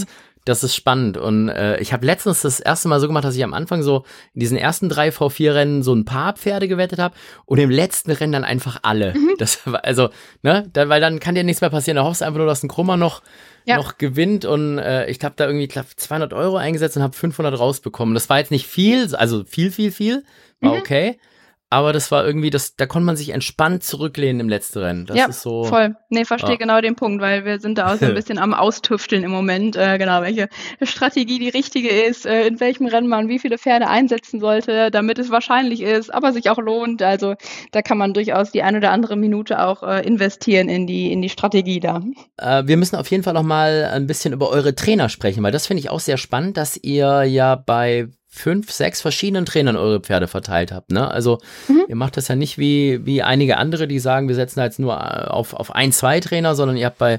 das ist spannend. Und ich habe letztens das erste Mal so gemacht, dass ich am Anfang so in diesen ersten 3 V4-Rennen so ein paar Pferde gewettet habe und im letzten Rennen dann einfach alle. Das war, also, ne, weil dann kann dir nichts mehr passieren. Da hoffst du einfach nur, dass ein Krummer noch gewinnt und ich habe da irgendwie 200 € eingesetzt und habe 500 rausbekommen. Das war jetzt nicht viel, also viel, war okay. Aber das war irgendwie, da konnte man sich entspannt zurücklehnen im letzten Rennen. Das ist so. Voll. Nee, verstehe genau den Punkt, weil wir sind da auch so ein bisschen am Austüfteln im Moment, genau, welche Strategie die richtige ist, in welchem Rennen man wie viele Pferde einsetzen sollte, damit es wahrscheinlich ist, aber sich auch lohnt. Also da kann man durchaus die ein oder andere Minute auch investieren in die Strategie da. Wir müssen auf jeden Fall noch mal ein bisschen über eure Trainer sprechen, weil das finde ich auch sehr spannend, dass ihr ja bei 5, 6 verschiedenen Trainern eure Pferde verteilt habt, ne? Also ihr macht das ja nicht wie einige andere, die sagen, wir setzen jetzt nur auf 1, 2 Trainer, sondern ihr habt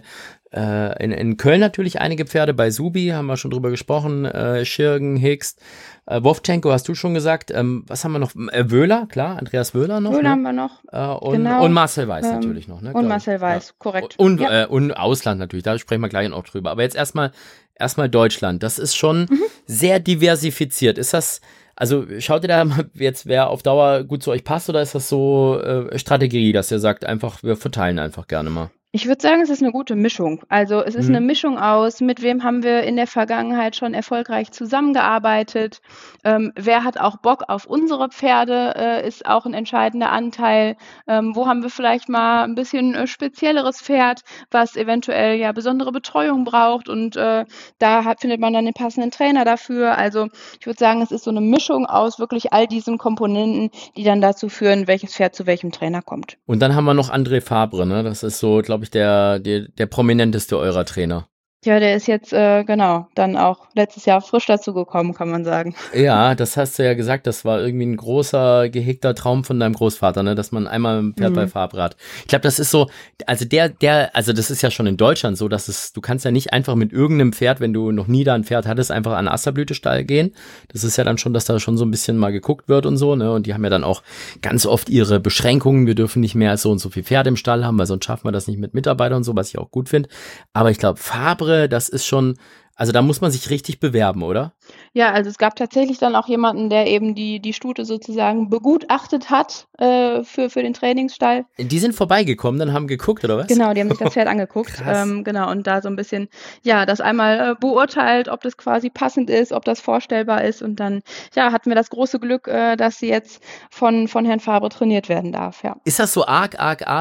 in Köln natürlich einige Pferde, bei Subi haben wir schon drüber gesprochen, Schirgen, Hickst, Wowtschenko hast du schon gesagt, was haben wir noch? Wöhler, klar, Andreas Wöhler noch. Wöhler haben wir noch. Und Marcel Weiß natürlich noch, ne? Und Marcel Weiß, korrekt. Und Ausland natürlich, da sprechen wir gleich noch drüber. Aber jetzt erstmal Deutschland, das ist schon sehr diversifiziert. Ist das, also schaut ihr da jetzt, wer auf Dauer gut zu euch passt, oder ist das so Strategie, dass ihr sagt, einfach, wir verteilen einfach gerne mal? Ich würde sagen, es ist eine gute Mischung. Also es ist eine Mischung aus, mit wem haben wir in der Vergangenheit schon erfolgreich zusammengearbeitet, wer hat auch Bock auf unsere Pferde, ist auch ein entscheidender Anteil. Wo haben wir vielleicht mal ein bisschen spezielleres Pferd, was eventuell ja besondere Betreuung braucht, und da findet man dann den passenden Trainer dafür. Also ich würde sagen, es ist so eine Mischung aus wirklich all diesen Komponenten, die dann dazu führen, welches Pferd zu welchem Trainer kommt. Und dann haben wir noch André Fabre, ne? Das ist so, glaube ich, der prominenteste eurer Trainer. Ja, der ist jetzt, dann auch letztes Jahr frisch dazugekommen, kann man sagen. Ja, das hast du ja gesagt, das war irgendwie ein großer, gehegter Traum von deinem Großvater, ne, dass man einmal ein Pferd bei Fabre hat. Ich glaube, das ist so, also also das ist ja schon in Deutschland so, dass du kannst ja nicht einfach mit irgendeinem Pferd, wenn du noch nie da ein Pferd hattest, einfach an den Asterblütestall gehen. Das ist ja dann schon, dass da schon so ein bisschen mal geguckt wird und so, ne, und die haben ja dann auch ganz oft ihre Beschränkungen. Wir dürfen nicht mehr als so und so viel Pferde im Stall haben, weil sonst schaffen wir das nicht mit Mitarbeitern und so, was ich auch gut finde. Aber ich glaube, Fabre, das ist schon, also da muss man sich richtig bewerben, oder? Ja, also es gab tatsächlich dann auch jemanden, der eben die Stute sozusagen begutachtet hat für den Trainingsstall. Die sind vorbeigekommen, dann haben geguckt, oder was? Genau, die haben sich das Pferd angeguckt. Genau, und da so ein bisschen, das einmal beurteilt, ob das quasi passend ist, ob das vorstellbar ist. Und dann, hatten wir das große Glück, dass sie jetzt von Herrn Fabre trainiert werden darf, ja. Ist das so arg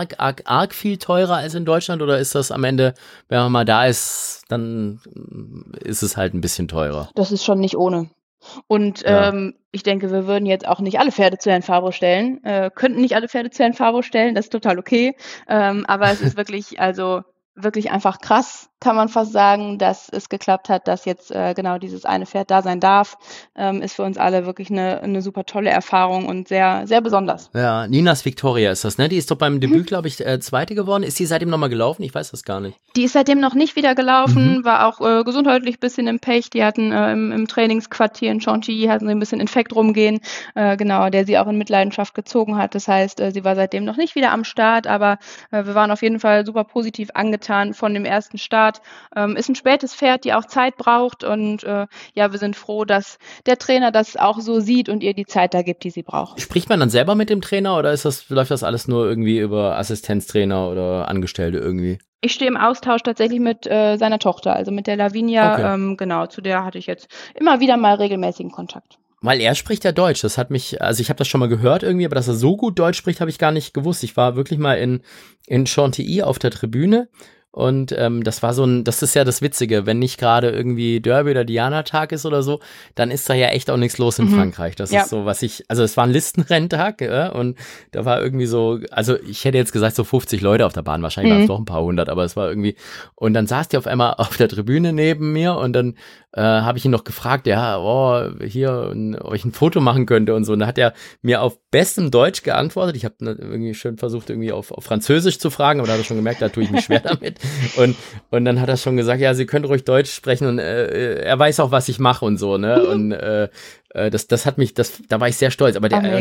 viel teurer als in Deutschland, oder ist das am Ende, wenn man mal da ist, dann ist es halt ein bisschen teurer? Das ist schon nicht ohne. Und ich denke, wir würden jetzt auch nicht alle Pferde zu Herrn Fabre stellen, könnten nicht alle Pferde zu Herrn Fabre stellen, das ist total okay. Aber es ist wirklich einfach krass, kann man fast sagen, dass es geklappt hat, dass jetzt genau dieses eine Pferd da sein darf. Ist für uns alle wirklich eine super tolle Erfahrung und sehr, sehr besonders. Ja, Ninas Victoria ist das, ne? Die ist doch beim Debüt, glaube ich, Zweite geworden. Ist sie seitdem nochmal gelaufen? Ich weiß das gar nicht. Die ist seitdem noch nicht wieder gelaufen, war auch gesundheitlich ein bisschen im Pech. Die hatten im Trainingsquartier in Chantilly hatten sie ein bisschen Infekt rumgehen, der sie auch in Mitleidenschaft gezogen hat. Das heißt, sie war seitdem noch nicht wieder am Start, aber wir waren auf jeden Fall super positiv angetan angetan von dem ersten Start. Ist ein spätes Pferd, die auch Zeit braucht und ja, wir sind froh, dass der Trainer das auch so sieht und ihr die Zeit da gibt, die sie braucht. Spricht man dann selber mit dem Trainer oder läuft das alles nur irgendwie über Assistenztrainer oder Angestellte irgendwie? Ich stehe im Austausch tatsächlich mit seiner Tochter, also mit der Lavinia. Okay. Genau, zu der hatte ich jetzt immer wieder mal regelmäßigen Kontakt. Weil er spricht ja Deutsch. Das hat mich, also ich habe das schon mal gehört irgendwie, aber dass er so gut Deutsch spricht, habe ich gar nicht gewusst. Ich war wirklich mal in Chantilly auf der Tribüne. Und das ist ja das Witzige, wenn nicht gerade irgendwie Derby oder Diana-Tag ist oder so, dann ist da ja echt auch nichts los in Frankreich. Das ist so, also es war ein Listenrenntag, ja, und da war irgendwie so, also ich hätte jetzt gesagt so 50 Leute auf der Bahn, wahrscheinlich waren es doch ein paar hundert, aber es war irgendwie, und dann saß die auf einmal auf der Tribüne neben mir und dann habe ich ihn noch gefragt, ja, hier, ob ich ein Foto machen könnte und so. Und da hat er mir auf bestem Deutsch geantwortet. Ich habe irgendwie schön versucht, irgendwie auf Französisch zu fragen, aber da hat er schon gemerkt, da tue ich mich schwer damit. Und dann hat er schon gesagt, ja, Sie können ruhig Deutsch sprechen und er weiß auch, was ich mache und so, ne? Und das hat mich, da war ich der stolz. Aber der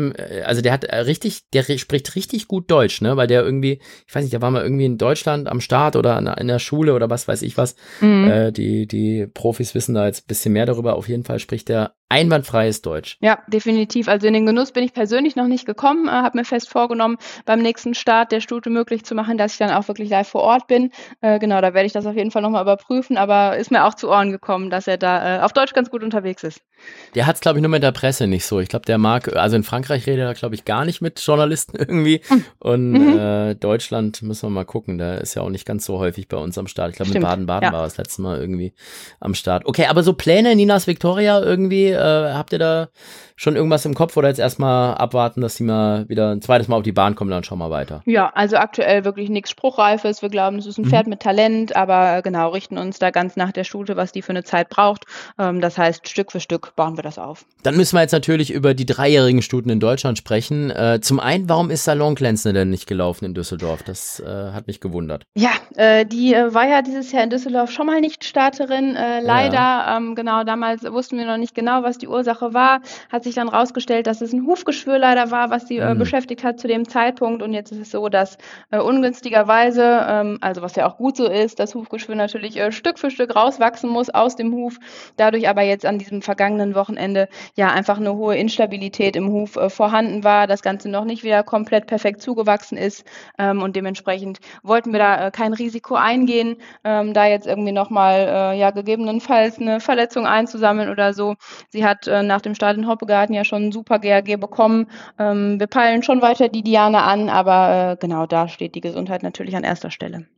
spricht richtig gut Deutsch, ne? Weil der irgendwie, ich weiß nicht, der war mal irgendwie in Deutschland am Start oder in der Schule oder was weiß ich was. Die Profis wissen da jetzt ein bisschen mehr darüber. Auf jeden Fall spricht der einwandfreies Deutsch. Ja, definitiv. Also in den Genuss bin ich persönlich noch nicht gekommen, habe mir fest vorgenommen, beim nächsten Start der Stute möglich zu machen, dass ich dann auch wirklich live vor Ort bin. Genau, da werde ich das auf jeden Fall nochmal überprüfen, aber ist mir auch zu Ohren gekommen, dass er da auf Deutsch ganz gut unterwegs ist. Der hat es, glaube ich, nur mit der Presse nicht so. Ich glaube, der mag, also in Frankreich redet er, glaube ich, gar nicht mit Journalisten irgendwie. Und Deutschland müssen wir mal gucken, der ist ja auch nicht ganz so häufig bei uns am Start. Ich glaube, mit Baden-Baden war das letzte Mal irgendwie am Start. Okay, aber so Pläne, Ninas Victoria irgendwie, habt ihr da schon irgendwas im Kopf oder jetzt erstmal abwarten, dass sie mal wieder ein zweites Mal auf die Bahn kommen, dann schauen wir weiter? Ja, also aktuell wirklich nichts Spruchreifes. Wir glauben, es ist ein Pferd mit Talent, aber genau, richten uns da ganz nach der Stute, was die für eine Zeit braucht. Das heißt, Stück für Stück bauen wir das auf. Dann müssen wir jetzt natürlich über die dreijährigen Stuten in Deutschland sprechen. Zum einen, warum ist Salon Glänzende denn nicht gelaufen in Düsseldorf? Das hat mich gewundert. Ja, die war ja dieses Jahr in Düsseldorf schon mal nicht Starterin, leider. Ja. Genau, damals wussten wir noch nicht genau, was die Ursache war. Hat sich dann rausgestellt, dass es ein Hufgeschwür leider war, was sie beschäftigt hat zu dem Zeitpunkt. Und jetzt ist es so, dass ungünstigerweise, also was ja auch gut so ist, das Hufgeschwür natürlich Stück für Stück rauswachsen muss aus dem Huf. Dadurch aber jetzt an diesem vergangenen Wochenende ja einfach eine hohe Instabilität im Huf vorhanden war, das Ganze noch nicht wieder komplett perfekt zugewachsen ist. Und dementsprechend wollten wir da kein Risiko eingehen, da jetzt irgendwie nochmal gegebenenfalls eine Verletzung einzusammeln oder so. Sie hat nach dem Start in Hoppegarten ja schon ein super GAG bekommen. Wir peilen schon weiter die Diana an, aber genau da steht die Gesundheit natürlich an erster Stelle.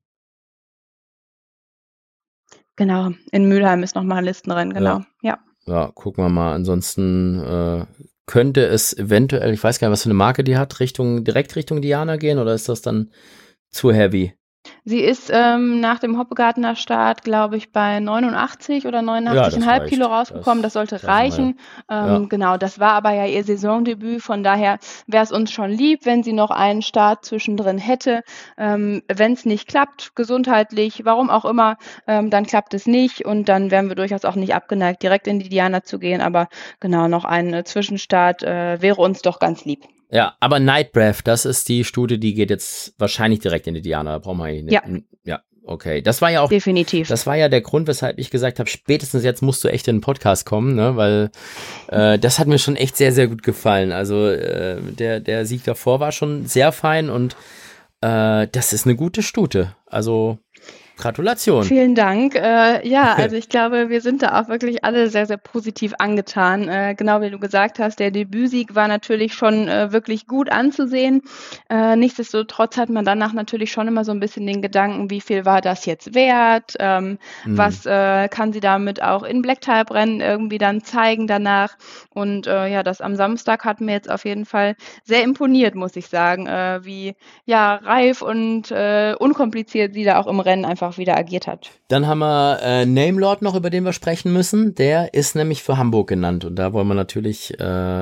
Genau, in Mülheim ist nochmal ein Listenrennen, genau. Ja, gucken wir mal. Ansonsten könnte es eventuell, ich weiß gar nicht, was für eine Marke die hat, direkt Richtung Diana gehen oder ist das dann zu heavy? Sie ist nach dem Hoppegartener Start, glaube ich, bei 89 oder 89,5 Kilo rausgekommen. Das sollte reichen. Genau, das war aber ja ihr Saisondebüt. Von daher wäre es uns schon lieb, wenn sie noch einen Start zwischendrin hätte. Wenn es nicht klappt, gesundheitlich, warum auch immer, dann klappt es nicht. Und dann wären wir durchaus auch nicht abgeneigt, direkt in die Diana zu gehen. Aber genau, noch ein Zwischenstart wäre uns doch ganz lieb. Ja, aber Night Breath, das ist die Stute, die geht jetzt wahrscheinlich direkt in die Diana. Da brauchen wir eigentlich nicht. Ja, okay. Das war ja auch definitiv. Das war ja der Grund, weshalb ich gesagt habe, spätestens jetzt musst du echt in den Podcast kommen, ne? Weil das hat mir schon echt sehr, sehr gut gefallen. Also der Sieg davor war schon sehr fein und das ist eine gute Stute. Also Gratulation. Vielen Dank. Also ich glaube, wir sind da auch wirklich alle sehr, sehr positiv angetan. Genau wie du gesagt hast, der Debütsieg war natürlich schon wirklich gut anzusehen. Nichtsdestotrotz hat man danach natürlich schon immer so ein bisschen den Gedanken, wie viel war das jetzt wert? Was kann sie damit auch in Black-Type-Rennen irgendwie dann zeigen danach? Und das am Samstag hat mir jetzt auf jeden Fall sehr imponiert, muss ich sagen, wie reif und unkompliziert sie da auch im Rennen einfach auch wieder agiert hat. Dann haben wir Namelord noch, über den wir sprechen müssen. Der ist nämlich für Hamburg genannt. Und da wollen wir natürlich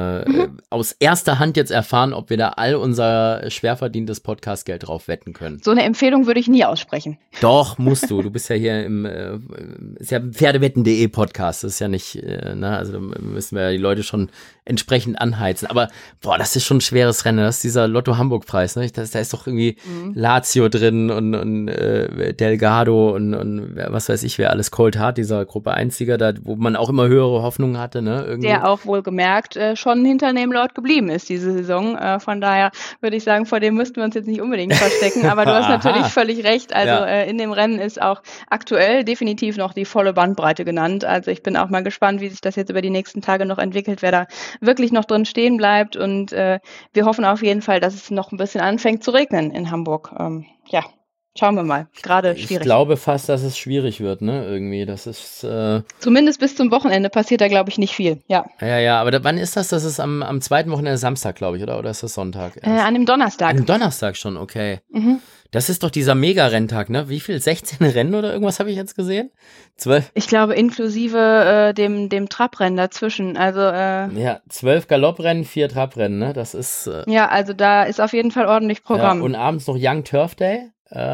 aus erster Hand jetzt erfahren, ob wir da all unser schwer verdientes Podcastgeld drauf wetten können. So eine Empfehlung würde ich nie aussprechen. Doch, musst du. Du bist ja hier ist ja Pferdewetten.de Podcast. Das ist ja nicht, also da müssen wir ja die Leute schon entsprechend anheizen. Aber, das ist schon ein schweres Rennen. Das ist dieser Lotto-Hamburg-Preis, ne? Da ist doch irgendwie Lazio drin und Delgado und was weiß ich, wer alles, Cold Heart, dieser Gruppe 1-Sieger, da, wo man auch immer höhere Hoffnungen hatte, ne? Irgendwie. Der auch wohlgemerkt schon hinter Namelord geblieben ist diese Saison. Von daher würde ich sagen, vor dem müssten wir uns jetzt nicht unbedingt verstecken. Aber du hast natürlich völlig recht. Also in dem Rennen ist auch aktuell definitiv noch die volle Bandbreite genannt. Also ich bin auch mal gespannt, wie sich das jetzt über die nächsten Tage noch entwickelt, wer da wirklich noch drin stehen bleibt. Und wir hoffen auf jeden Fall, dass es noch ein bisschen anfängt zu regnen in Hamburg. Schauen wir mal. Gerade schwierig. Ich glaube fast, dass es schwierig wird, ne? Irgendwie, das ist zumindest bis zum Wochenende passiert da, glaube ich, nicht viel, ja. Ja, aber wann ist das? Das ist am zweiten Wochenende Samstag, glaube ich, oder ist das Sonntag? An dem Donnerstag. An dem Donnerstag schon, okay. Mhm. Das ist doch dieser Mega-Renntag, ne? Wie viel? 16 Rennen oder irgendwas habe ich jetzt gesehen? 12? Ich glaube, inklusive dem Trabrennen dazwischen. Also 12 Galopprennen, 4 Trabrennen, ne? Das ist ja, also da ist auf jeden Fall ordentlich Programm. Ja, und abends noch Young Turf Day.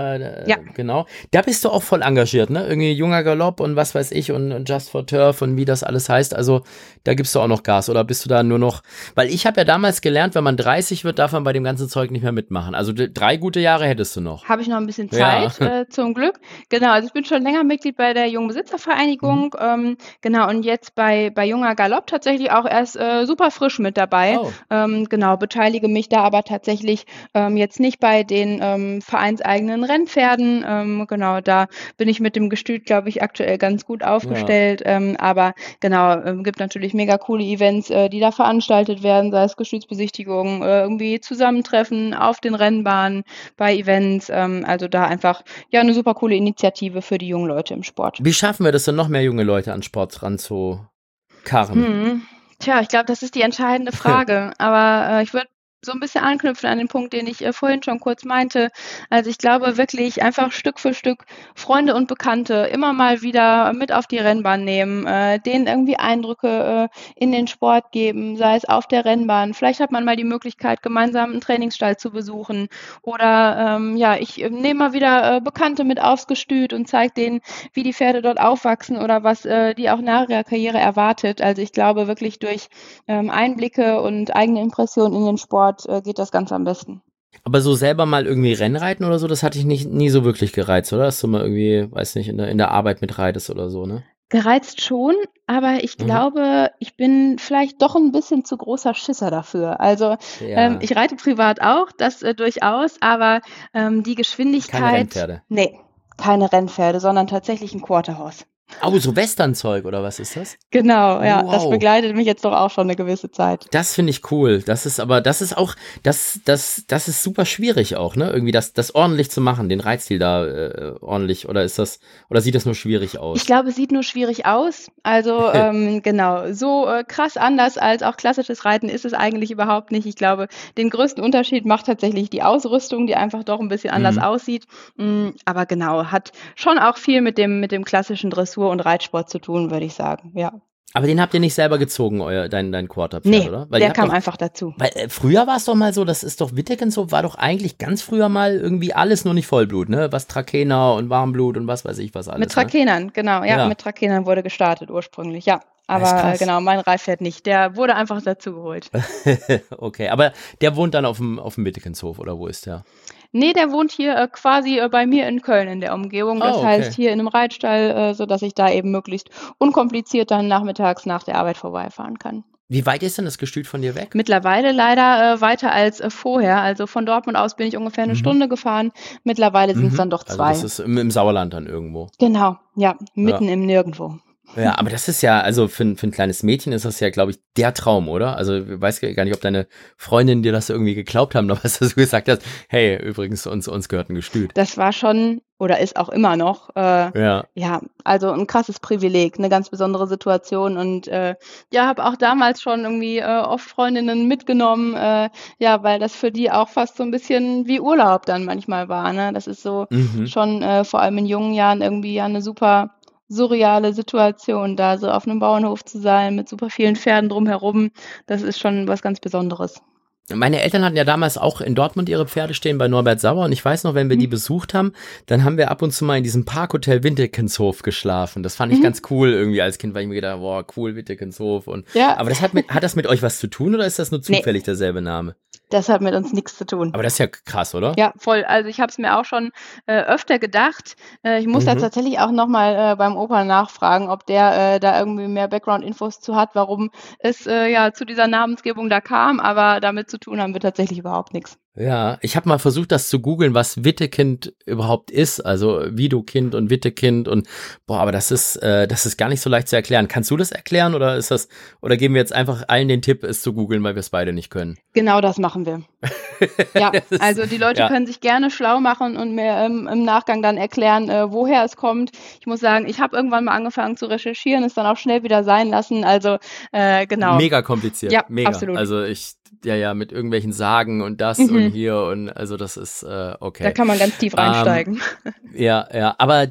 Genau. Da bist du auch voll engagiert, ne? Irgendwie junger Galopp und was weiß ich und Just for Turf und wie das alles heißt. Also da gibst du auch noch Gas oder bist du da nur noch, weil ich habe ja damals gelernt, wenn man 30 wird, darf man bei dem ganzen Zeug nicht mehr mitmachen. Also 3 gute Jahre hättest du noch. Habe ich noch ein bisschen Zeit, zum Glück. Genau, also ich bin schon länger Mitglied bei der Jungen Besitzervereinigung. Genau, und jetzt bei junger Galopp tatsächlich auch erst super frisch mit dabei. Oh. Genau, beteilige mich da aber tatsächlich jetzt nicht bei den vereinseigenen Rennpferden. Genau, da bin ich mit dem Gestüt, glaube ich, aktuell ganz gut aufgestellt. Ja. Aber genau, gibt natürlich mega coole Events, die da veranstaltet werden, sei es Gestütsbesichtigungen, irgendwie Zusammentreffen auf den Rennbahnen, bei Events. Also da einfach eine super coole Initiative für die jungen Leute im Sport. Wie schaffen wir das denn, noch mehr junge Leute an Sport ranzukarren? Tja, ich glaube, das ist die entscheidende Frage. Aber ich würde so ein bisschen anknüpfen an den Punkt, den ich vorhin schon kurz meinte. Also ich glaube wirklich einfach Stück für Stück Freunde und Bekannte immer mal wieder mit auf die Rennbahn nehmen, denen irgendwie Eindrücke in den Sport geben, sei es auf der Rennbahn. Vielleicht hat man mal die Möglichkeit, gemeinsam einen Trainingsstall zu besuchen oder ich nehme mal wieder Bekannte mit aufs Gestüt und zeige denen, wie die Pferde dort aufwachsen oder was die auch nach ihrer Karriere erwartet. Also ich glaube wirklich durch Einblicke und eigene Impressionen in den Sport geht das ganz am besten. Aber so selber mal irgendwie Rennreiten oder so, das hatte ich nie so wirklich gereizt, oder? Dass du mal irgendwie, weiß nicht, in der Arbeit mitreitest oder so, ne? Gereizt schon, aber ich glaube, ich bin vielleicht doch ein bisschen zu großer Schisser dafür. Also ich reite privat auch, das durchaus, aber die Geschwindigkeit... Keine Rennpferde? Nee, keine Rennpferde, sondern tatsächlich ein Quarterhorse. Oh, so Westernzeug oder was ist das? Genau, ja, wow. Das begleitet mich jetzt doch auch schon eine gewisse Zeit. Das finde ich cool. Das ist super schwierig auch, ne? Irgendwie das ordentlich zu machen, den Reitstil da ordentlich, oder sieht das nur schwierig aus? Ich glaube, es sieht nur schwierig aus. Also genau, so krass anders als auch klassisches Reiten ist es eigentlich überhaupt nicht. Ich glaube, den größten Unterschied macht tatsächlich die Ausrüstung, die einfach doch ein bisschen anders aussieht. Aber genau, hat schon auch viel mit dem klassischen Dressur und Reitsport zu tun, würde ich sagen, ja. Aber den habt ihr nicht selber gezogen, dein Quarterpferd, oder? Weil der kam einfach dazu. Weil früher war es doch mal so, das ist doch Wittekenshof, war doch eigentlich ganz früher mal irgendwie alles nur nicht Vollblut, ne? Was Trakener und Warmblut und was weiß ich was alles. Mit Trakenern, ne? Genau, ja, mit Trakenern wurde gestartet ursprünglich, ja. Aber genau, mein Reitpferd nicht. Der wurde einfach dazu geholt. Okay, aber der wohnt dann auf dem Wittekenshof, oder wo ist der? Nee, der wohnt hier quasi bei mir in Köln in der Umgebung. Das heißt hier in einem Reitstall, sodass ich da eben möglichst unkompliziert dann nachmittags nach der Arbeit vorbeifahren kann. Wie weit ist denn das Gestüt von dir weg? Mittlerweile leider weiter als vorher. Also von Dortmund aus bin ich ungefähr eine Stunde gefahren. Mittlerweile sind es dann doch 2. Also das ist im Sauerland dann irgendwo. Genau, ja, mitten im Nirgendwo. Ja, aber das ist ja, also für ein kleines Mädchen ist das ja, glaube ich, der Traum, oder? Also ich weiß gar nicht, ob deine Freundinnen dir das irgendwie geglaubt haben, aber dass du gesagt hast, hey, übrigens, uns gehört ein Gestüt. Das war schon oder ist auch immer noch. Ja. Ja, also ein krasses Privileg, eine ganz besondere Situation und ja, habe auch damals schon irgendwie oft Freundinnen mitgenommen, ja, weil das für die auch fast so ein bisschen wie Urlaub dann manchmal war, ne? Das ist so Mhm. schon vor allem in jungen Jahren irgendwie ja eine super surreale Situation, da so auf einem Bauernhof zu sein mit super vielen Pferden drumherum. Das ist schon was ganz Besonderes. Meine Eltern hatten ja damals auch in Dortmund ihre Pferde stehen bei Norbert Sauer und ich weiß noch, wenn wir Mhm. die besucht haben, dann haben wir ab und zu mal in diesem Parkhotel Wintekenshof geschlafen. Das fand ich Mhm. ganz cool irgendwie als Kind, weil ich mir gedacht, boah, cool, Wintekenshof. Ja, Aber hat das mit euch was zu tun oder ist das nur ne, zufällig derselbe Name? das hat mit uns nichts zu tun. Aber das ist ja krass, oder? Ja, voll. Also, ich habe es mir auch schon, öfter gedacht. Ich muss da Mhm. tatsächlich auch noch mal, beim Opa nachfragen, ob der, da irgendwie mehr Background-Infos zu hat, warum es, ja zu dieser Namensgebung da kam, aber damit zu tun haben wir tatsächlich überhaupt nix. Ja, ich habe mal versucht, das zu googeln, was Wittekind überhaupt ist, also Widukind und Wittekind und boah, aber das ist gar nicht so leicht zu erklären. Kannst du das erklären oder geben wir jetzt einfach allen den Tipp, es zu googeln, weil wir es beide nicht können? Genau das machen wir. Ja, Das ist, also die Leute ja, können sich gerne schlau machen und mir, im Nachgang dann erklären, woher es kommt. Ich muss sagen, ich habe irgendwann mal angefangen zu recherchieren, es dann auch schnell wieder sein lassen. Also, genau. mega kompliziert, Ja, mega. absolut. Also ja, mit irgendwelchen Sagen und das und Mhm. hier und also das ist Da okay. kann man ganz tief Ähm, reinsteigen. ja, aber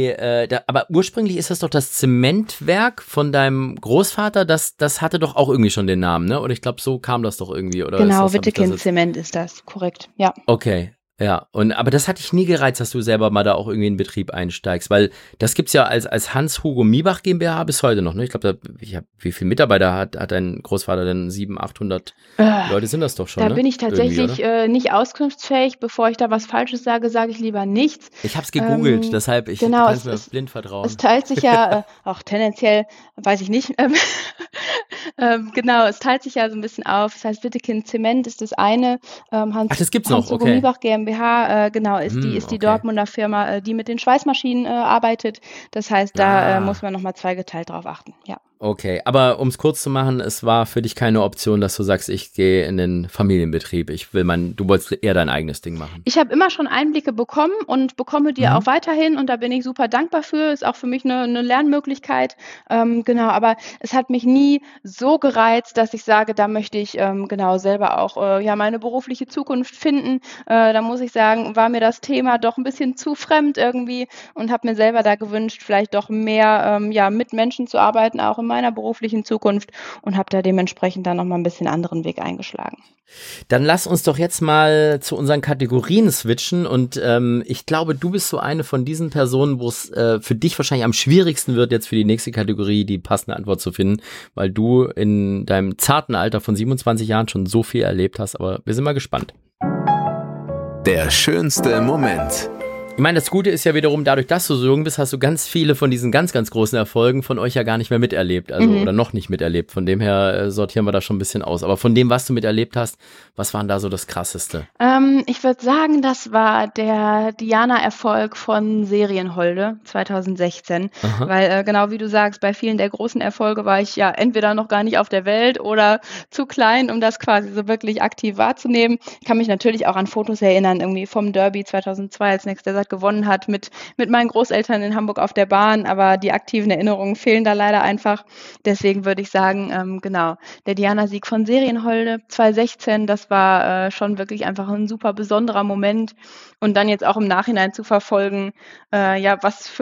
aber ursprünglich ist das doch das Zementwerk von deinem Großvater, das hatte doch auch irgendwie schon den Namen, ne? Oder ich glaube, so kam das doch irgendwie, oder Genau, habe ich das Wittekind jetzt? Zement ist das, korrekt. Ja. Okay, ja. Aber das hat dich nie gereizt, dass du selber mal da auch irgendwie in den Betrieb einsteigst, weil das gibt's ja als Hans-Hugo Miebach GmbH bis heute noch, ne? Ich glaube, wie viele Mitarbeiter hat dein Großvater denn? 700, 800 Äh, Leute sind das doch schon, Da ne? bin ich Irgendwie, tatsächlich, oder? nicht auskunftsfähig. Bevor ich da was Falsches sage, sage ich lieber nichts. Ich hab's gegoogelt, deshalb, du Genau, kannst mir blind es vertrauen. teilt sich ja, auch tendenziell, weiß ich nicht, genau, es teilt sich ja so ein bisschen auf. Das heißt, Wittekind Zement ist das eine, Ach, das gibt's noch, Hans-Hugo okay. Miebach GmbH, genau, ist die Okay. Dortmunder Firma, die mit den Schweißmaschinen, arbeitet. Das heißt, da, muss Ah. man noch mal zweigeteilt drauf achten, ja. Okay, aber um es kurz zu machen, es war für dich keine Option, dass du sagst, ich gehe in den Familienbetrieb. Du wolltest eher dein eigenes Ding machen. Ich habe immer schon Einblicke bekommen und bekomme die Mhm. auch weiterhin und da bin ich super dankbar für. Ist auch für mich eine Lernmöglichkeit. Genau, aber es hat mich nie so gereizt, dass ich sage, da möchte ich, genau selber auch, ja, meine berufliche Zukunft finden. Da muss ich sagen, war mir das Thema doch ein bisschen zu fremd irgendwie und habe mir selber da gewünscht, vielleicht doch mehr, ja, mit Menschen zu arbeiten, auch in meiner beruflichen Zukunft und habe da dementsprechend dann noch mal ein bisschen anderen Weg eingeschlagen. Dann lass uns doch jetzt mal zu unseren Kategorien switchen und ich glaube, du bist so eine von diesen Personen, wo es für dich wahrscheinlich am schwierigsten wird, jetzt für die nächste Kategorie die passende Antwort zu finden, weil du in deinem zarten Alter von 27 Jahren schon so viel erlebt hast, aber wir sind mal gespannt. Der schönste Moment. Ich meine, das Gute ist ja wiederum, dadurch, dass du so jung bist, hast du ganz viele von diesen ganz, ganz großen Erfolgen von euch ja gar nicht mehr miterlebt, also oder noch nicht miterlebt. Von dem her sortieren wir da schon ein bisschen aus. Aber von dem, was du miterlebt hast, was war denn da so das Krasseste? Ich würde sagen, das war der Diana-Erfolg von Serienholde 2016, Aha. weil genau wie du sagst, bei vielen der großen Erfolge war ich ja entweder noch gar nicht auf der Welt oder zu klein, um das quasi so wirklich aktiv wahrzunehmen. Ich kann mich natürlich auch an Fotos erinnern, irgendwie vom Derby 2002, als Next Desert gewonnen hat, mit meinen Großeltern in Hamburg auf der Bahn, aber die aktiven Erinnerungen fehlen da leider einfach. Deswegen würde ich sagen, genau, der Diana-Sieg von Serienholde 2016, das war schon wirklich einfach ein super besonderer Moment. Und dann jetzt auch im Nachhinein zu verfolgen, ja,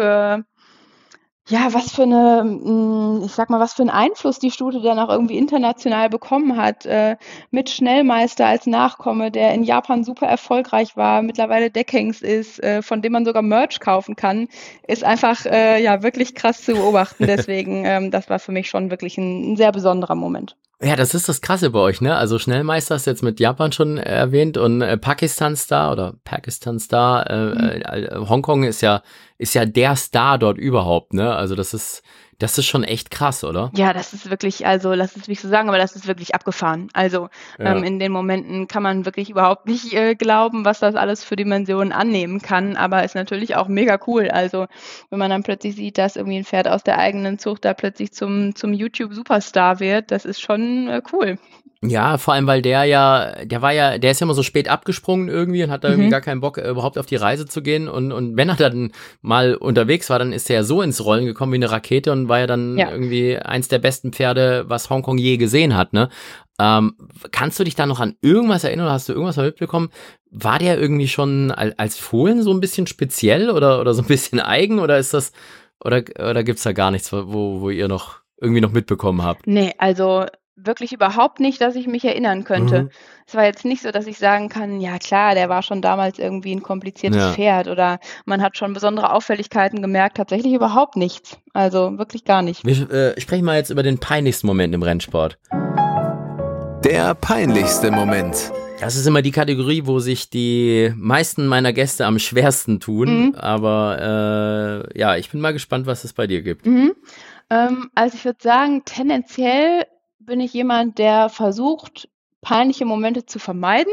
was für eine, ich sag mal, was für einen Einfluss die Stute dann auch irgendwie international bekommen hat, mit Schnellmeister als Nachkomme, der in Japan super erfolgreich war, mittlerweile Deckhengst ist, von dem man sogar Merch kaufen kann, ist einfach, ja, wirklich krass zu beobachten. Deswegen, das war für mich schon wirklich ein sehr besonderer Moment. Ja, das ist das Krasse bei euch, ne? Also Schnellmeister ist jetzt mit Japan schon erwähnt und Pakistan-Star, Hongkong ist ja der Star dort überhaupt, ne? Also das ist schon echt krass, oder? Ja, das ist wirklich, also lass es mich so sagen, aber das ist wirklich abgefahren. Also Ja. in den Momenten kann man wirklich überhaupt nicht glauben, was das alles für Dimensionen annehmen kann, aber ist natürlich auch mega cool. Also wenn man dann plötzlich sieht, dass irgendwie ein Pferd aus der eigenen Zucht da plötzlich zum YouTube-Superstar wird, das ist schon cool. Ja, vor allem, weil der ist ja immer so spät abgesprungen irgendwie und hat da irgendwie gar keinen Bock, überhaupt auf die Reise zu gehen. Und wenn er dann mal unterwegs war, dann ist er ja so ins Rollen gekommen wie eine Rakete und war ja dann irgendwie eins der besten Pferde, was Hongkong je gesehen hat, ne? Kannst du dich da noch an irgendwas erinnern oder hast du irgendwas mal mitbekommen? War der irgendwie schon als Fohlen so ein bisschen speziell oder so ein bisschen eigen oder ist das, oder gibt's da gar nichts, wo ihr noch irgendwie noch mitbekommen habt? Nee, also wirklich überhaupt nicht, dass ich mich erinnern könnte. Es war jetzt nicht so, dass ich sagen kann, ja klar, der war schon damals irgendwie ein kompliziertes Pferd oder man hat schon besondere Auffälligkeiten gemerkt. Tatsächlich überhaupt nichts. Also wirklich gar nicht. Wir sprechen mal jetzt über den peinlichsten Moment im Rennsport. Der peinlichste Moment. Das ist immer die Kategorie, wo sich die meisten meiner Gäste am schwersten tun. Aber ja, ich bin mal gespannt, was es bei dir gibt. Also ich würde sagen, tendenziell bin ich jemand, der versucht, peinliche Momente zu vermeiden.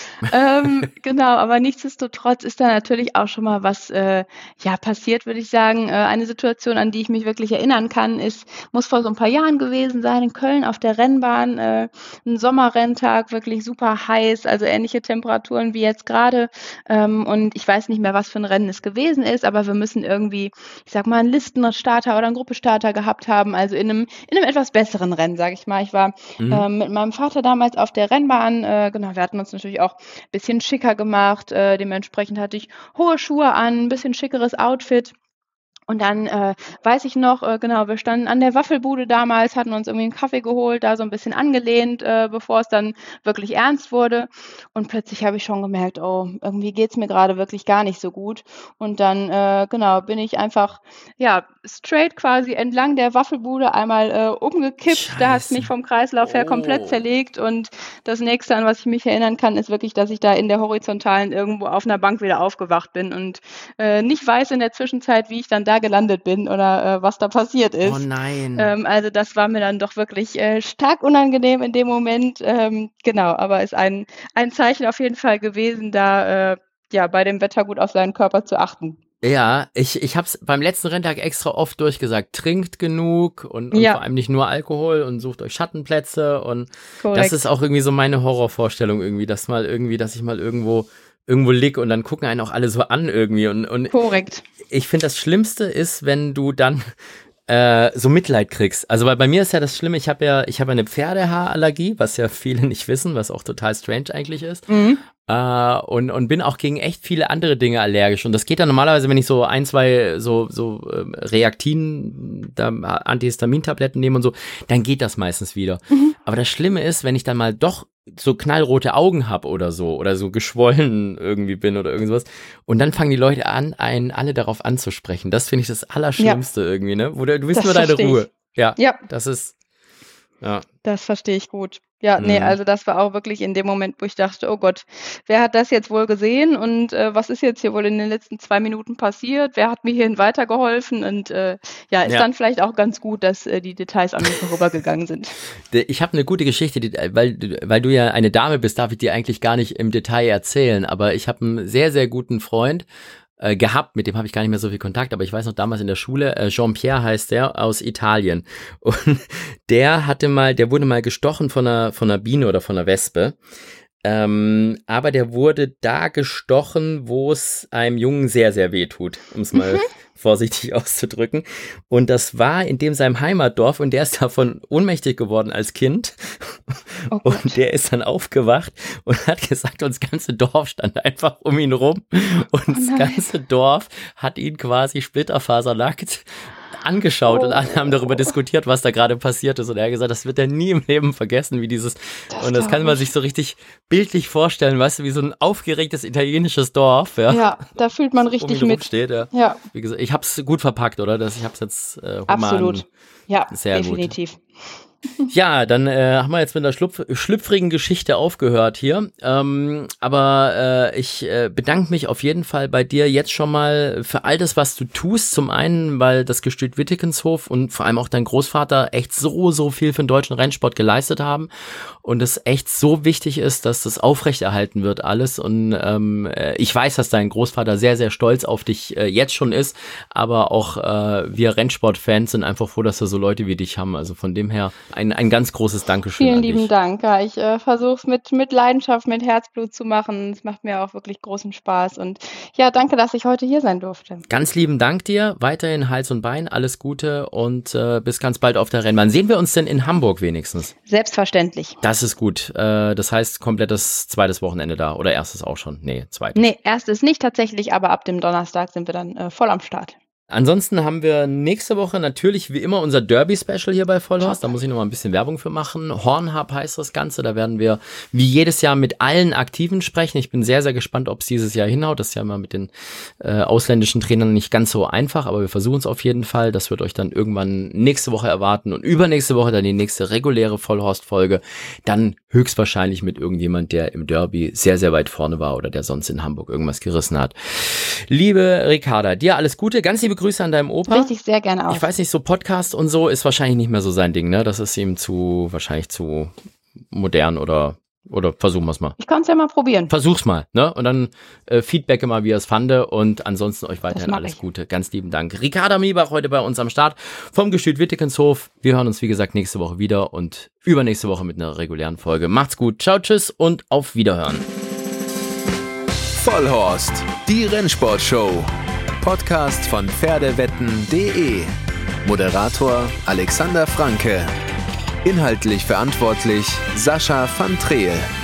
Genau, aber nichtsdestotrotz ist da natürlich auch schon mal was passiert, würde ich sagen. Eine Situation, an die ich mich wirklich erinnern kann, muss vor so ein paar Jahren gewesen sein, in Köln auf der Rennbahn. Ein Sommerrenntag, wirklich super heiß, also ähnliche Temperaturen wie jetzt gerade. Und ich weiß nicht mehr, was für ein Rennen es gewesen ist, aber wir müssen irgendwie, ich sag mal, einen Listenstarter oder einen Gruppestarter gehabt haben, also in einem etwas besseren Rennen, sage ich mal. Ich war mit meinem Vater damals auf der Rennbahn, genau, wir hatten uns natürlich auch ein bisschen schicker gemacht, dementsprechend hatte ich hohe Schuhe an, ein bisschen schickeres Outfit. Und dann weiß ich noch, genau, wir standen an der Waffelbude damals, hatten uns irgendwie einen Kaffee geholt, da so ein bisschen angelehnt, bevor es dann wirklich ernst wurde. Und plötzlich habe ich schon gemerkt, oh, irgendwie geht's mir gerade wirklich gar nicht so gut. Und dann, genau, bin ich einfach, ja, straight quasi entlang der Waffelbude einmal umgekippt. Scheiße. Da hat es mich vom Kreislauf her komplett zerlegt. Und das nächste, an was ich mich erinnern kann, ist wirklich, dass ich da in der Horizontalen irgendwo auf einer Bank wieder aufgewacht bin und nicht weiß in der Zwischenzeit, wie ich dann da gelandet bin oder was da passiert ist. Oh nein. Also das war mir dann doch wirklich stark unangenehm in dem Moment. Genau, aber ist ein Zeichen auf jeden Fall gewesen, da bei dem Wetter gut auf seinen Körper zu achten. Ja, ich hab's beim letzten Renntag extra oft durchgesagt, trinkt genug und vor allem nicht nur Alkohol und sucht euch Schattenplätze und Korrekt. Das ist auch irgendwie so meine Horrorvorstellung irgendwie, dass ich mal irgendwo lieg und dann gucken einen auch alle so an irgendwie und Korrekt. Ich finde, das Schlimmste ist, wenn du dann so Mitleid kriegst. Also weil bei mir ist ja das Schlimme, ich habe eine Pferdehaarallergie, was ja viele nicht wissen, was auch total strange eigentlich ist. Und bin auch gegen echt viele andere Dinge allergisch. Und das geht dann normalerweise, wenn ich so ein, zwei so Antihistamintabletten nehme und so, dann geht das meistens wieder. Aber das Schlimme ist, wenn ich dann mal doch so knallrote Augen hab oder so geschwollen irgendwie bin oder irgendwas. Und dann fangen die Leute an, einen alle darauf anzusprechen. Das finde ich das Allerschlimmste irgendwie, ne? Wo du willst Das nur deine verstehe Ruhe. ich. Ja. Ja. Das ist, ja. Das verstehe ich gut. Ja, nee, also das war auch wirklich in dem Moment, wo ich dachte, oh Gott, wer hat das jetzt wohl gesehen und was ist jetzt hier wohl in den letzten 2 Minuten passiert? Wer hat mir hierhin weitergeholfen? Und dann vielleicht auch ganz gut, dass die Details an mir vorübergegangen sind. Ich habe eine gute Geschichte, weil du ja eine Dame bist, darf ich dir eigentlich gar nicht im Detail erzählen, aber ich habe einen sehr, sehr guten Freund gehabt, mit dem habe ich gar nicht mehr so viel Kontakt, aber ich weiß noch damals in der Schule, Jean-Pierre heißt der, aus Italien. Und der wurde mal gestochen von einer Biene oder von einer Wespe. Aber der wurde da gestochen, wo es einem Jungen sehr, sehr weh tut, um es mal vorsichtig auszudrücken. Und das war in seinem Heimatdorf und der ist davon ohnmächtig geworden als Kind. Oh und der ist dann aufgewacht und hat gesagt, und das ganze Dorf stand einfach um ihn rum. Und das ganze Dorf hat ihn quasi splitterfasernackt angeschaut und alle haben darüber diskutiert, was da gerade passiert ist. Und er hat gesagt, das wird er nie im Leben vergessen, wie dieses, und das kann man sich so richtig bildlich vorstellen, weißt du, wie so ein aufgeregtes italienisches Dorf. Ja, da fühlt man richtig mit. Steht, ja. Wie gesagt, ich hab's gut verpackt, oder? Ich hab's jetzt human. Absolut. Ja, sehr definitiv. Gut. Ja, dann haben wir jetzt mit der schlüpfrigen Geschichte aufgehört hier. Aber ich bedanke mich auf jeden Fall bei dir jetzt schon mal für all das, was du tust. Zum einen, weil das Gestüt Wittekenshof und vor allem auch dein Großvater echt so viel für den deutschen Rennsport geleistet haben. Und es echt so wichtig ist, dass das aufrechterhalten wird alles. Und ich weiß, dass dein Großvater sehr, sehr stolz auf dich jetzt schon ist. Aber auch wir Rennsportfans sind einfach froh, dass wir so Leute wie dich haben. Also von dem her ein ganz großes Dankeschön Vielen an dich. lieben Dank. Ja, ich versuche es mit Leidenschaft, mit Herzblut zu machen. Es macht mir auch wirklich großen Spaß. Und ja, danke, dass ich heute hier sein durfte. Ganz lieben Dank dir. Weiterhin Hals und Bein. Alles Gute und bis ganz bald auf der Rennbahn. Sehen wir uns denn in Hamburg wenigstens? Selbstverständlich. Das ist gut. Das heißt, komplettes zweites Wochenende da. Oder erstes auch schon? Nee, zweites. Nee, erstes nicht tatsächlich, aber ab dem Donnerstag sind wir dann voll am Start. Ansonsten haben wir nächste Woche natürlich wie immer unser Derby-Special hier bei Vollhorst. Da muss ich noch mal ein bisschen Werbung für machen. Hornhub heißt das Ganze. Da werden wir wie jedes Jahr mit allen Aktiven sprechen. Ich bin sehr, sehr gespannt, ob es dieses Jahr hinhaut. Das ist ja immer mit den ausländischen Trainern nicht ganz so einfach, aber wir versuchen es auf jeden Fall. Das wird euch dann irgendwann nächste Woche erwarten und übernächste Woche dann die nächste reguläre Vollhorst-Folge. Dann höchstwahrscheinlich mit irgendjemand, der im Derby sehr, sehr weit vorne war oder der sonst in Hamburg irgendwas gerissen hat. Liebe Ricarda, dir alles Gute. Ganz liebe Grüße an deinem Opa. Richtig, sehr gerne auch. Ich weiß nicht, so Podcast und so ist wahrscheinlich nicht mehr so sein Ding, ne? Das ist ihm wahrscheinlich zu modern oder versuchen wir es mal. Ich kann es ja mal probieren. Versuch's mal, ne? Und dann Feedback immer, wie ihr es fandet und ansonsten euch weiterhin alles Gute. Ganz lieben Dank. Ricarda Miebach heute bei uns am Start vom Gestüt Wittekenshof. Wir hören uns, wie gesagt, nächste Woche wieder und übernächste Woche mit einer regulären Folge. Macht's gut. Ciao, tschüss und auf Wiederhören. Vollhorst, die Rennsportshow. Podcast von Pferdewetten.de. Moderator Alexander Franke. Inhaltlich verantwortlich Sascha van Treel.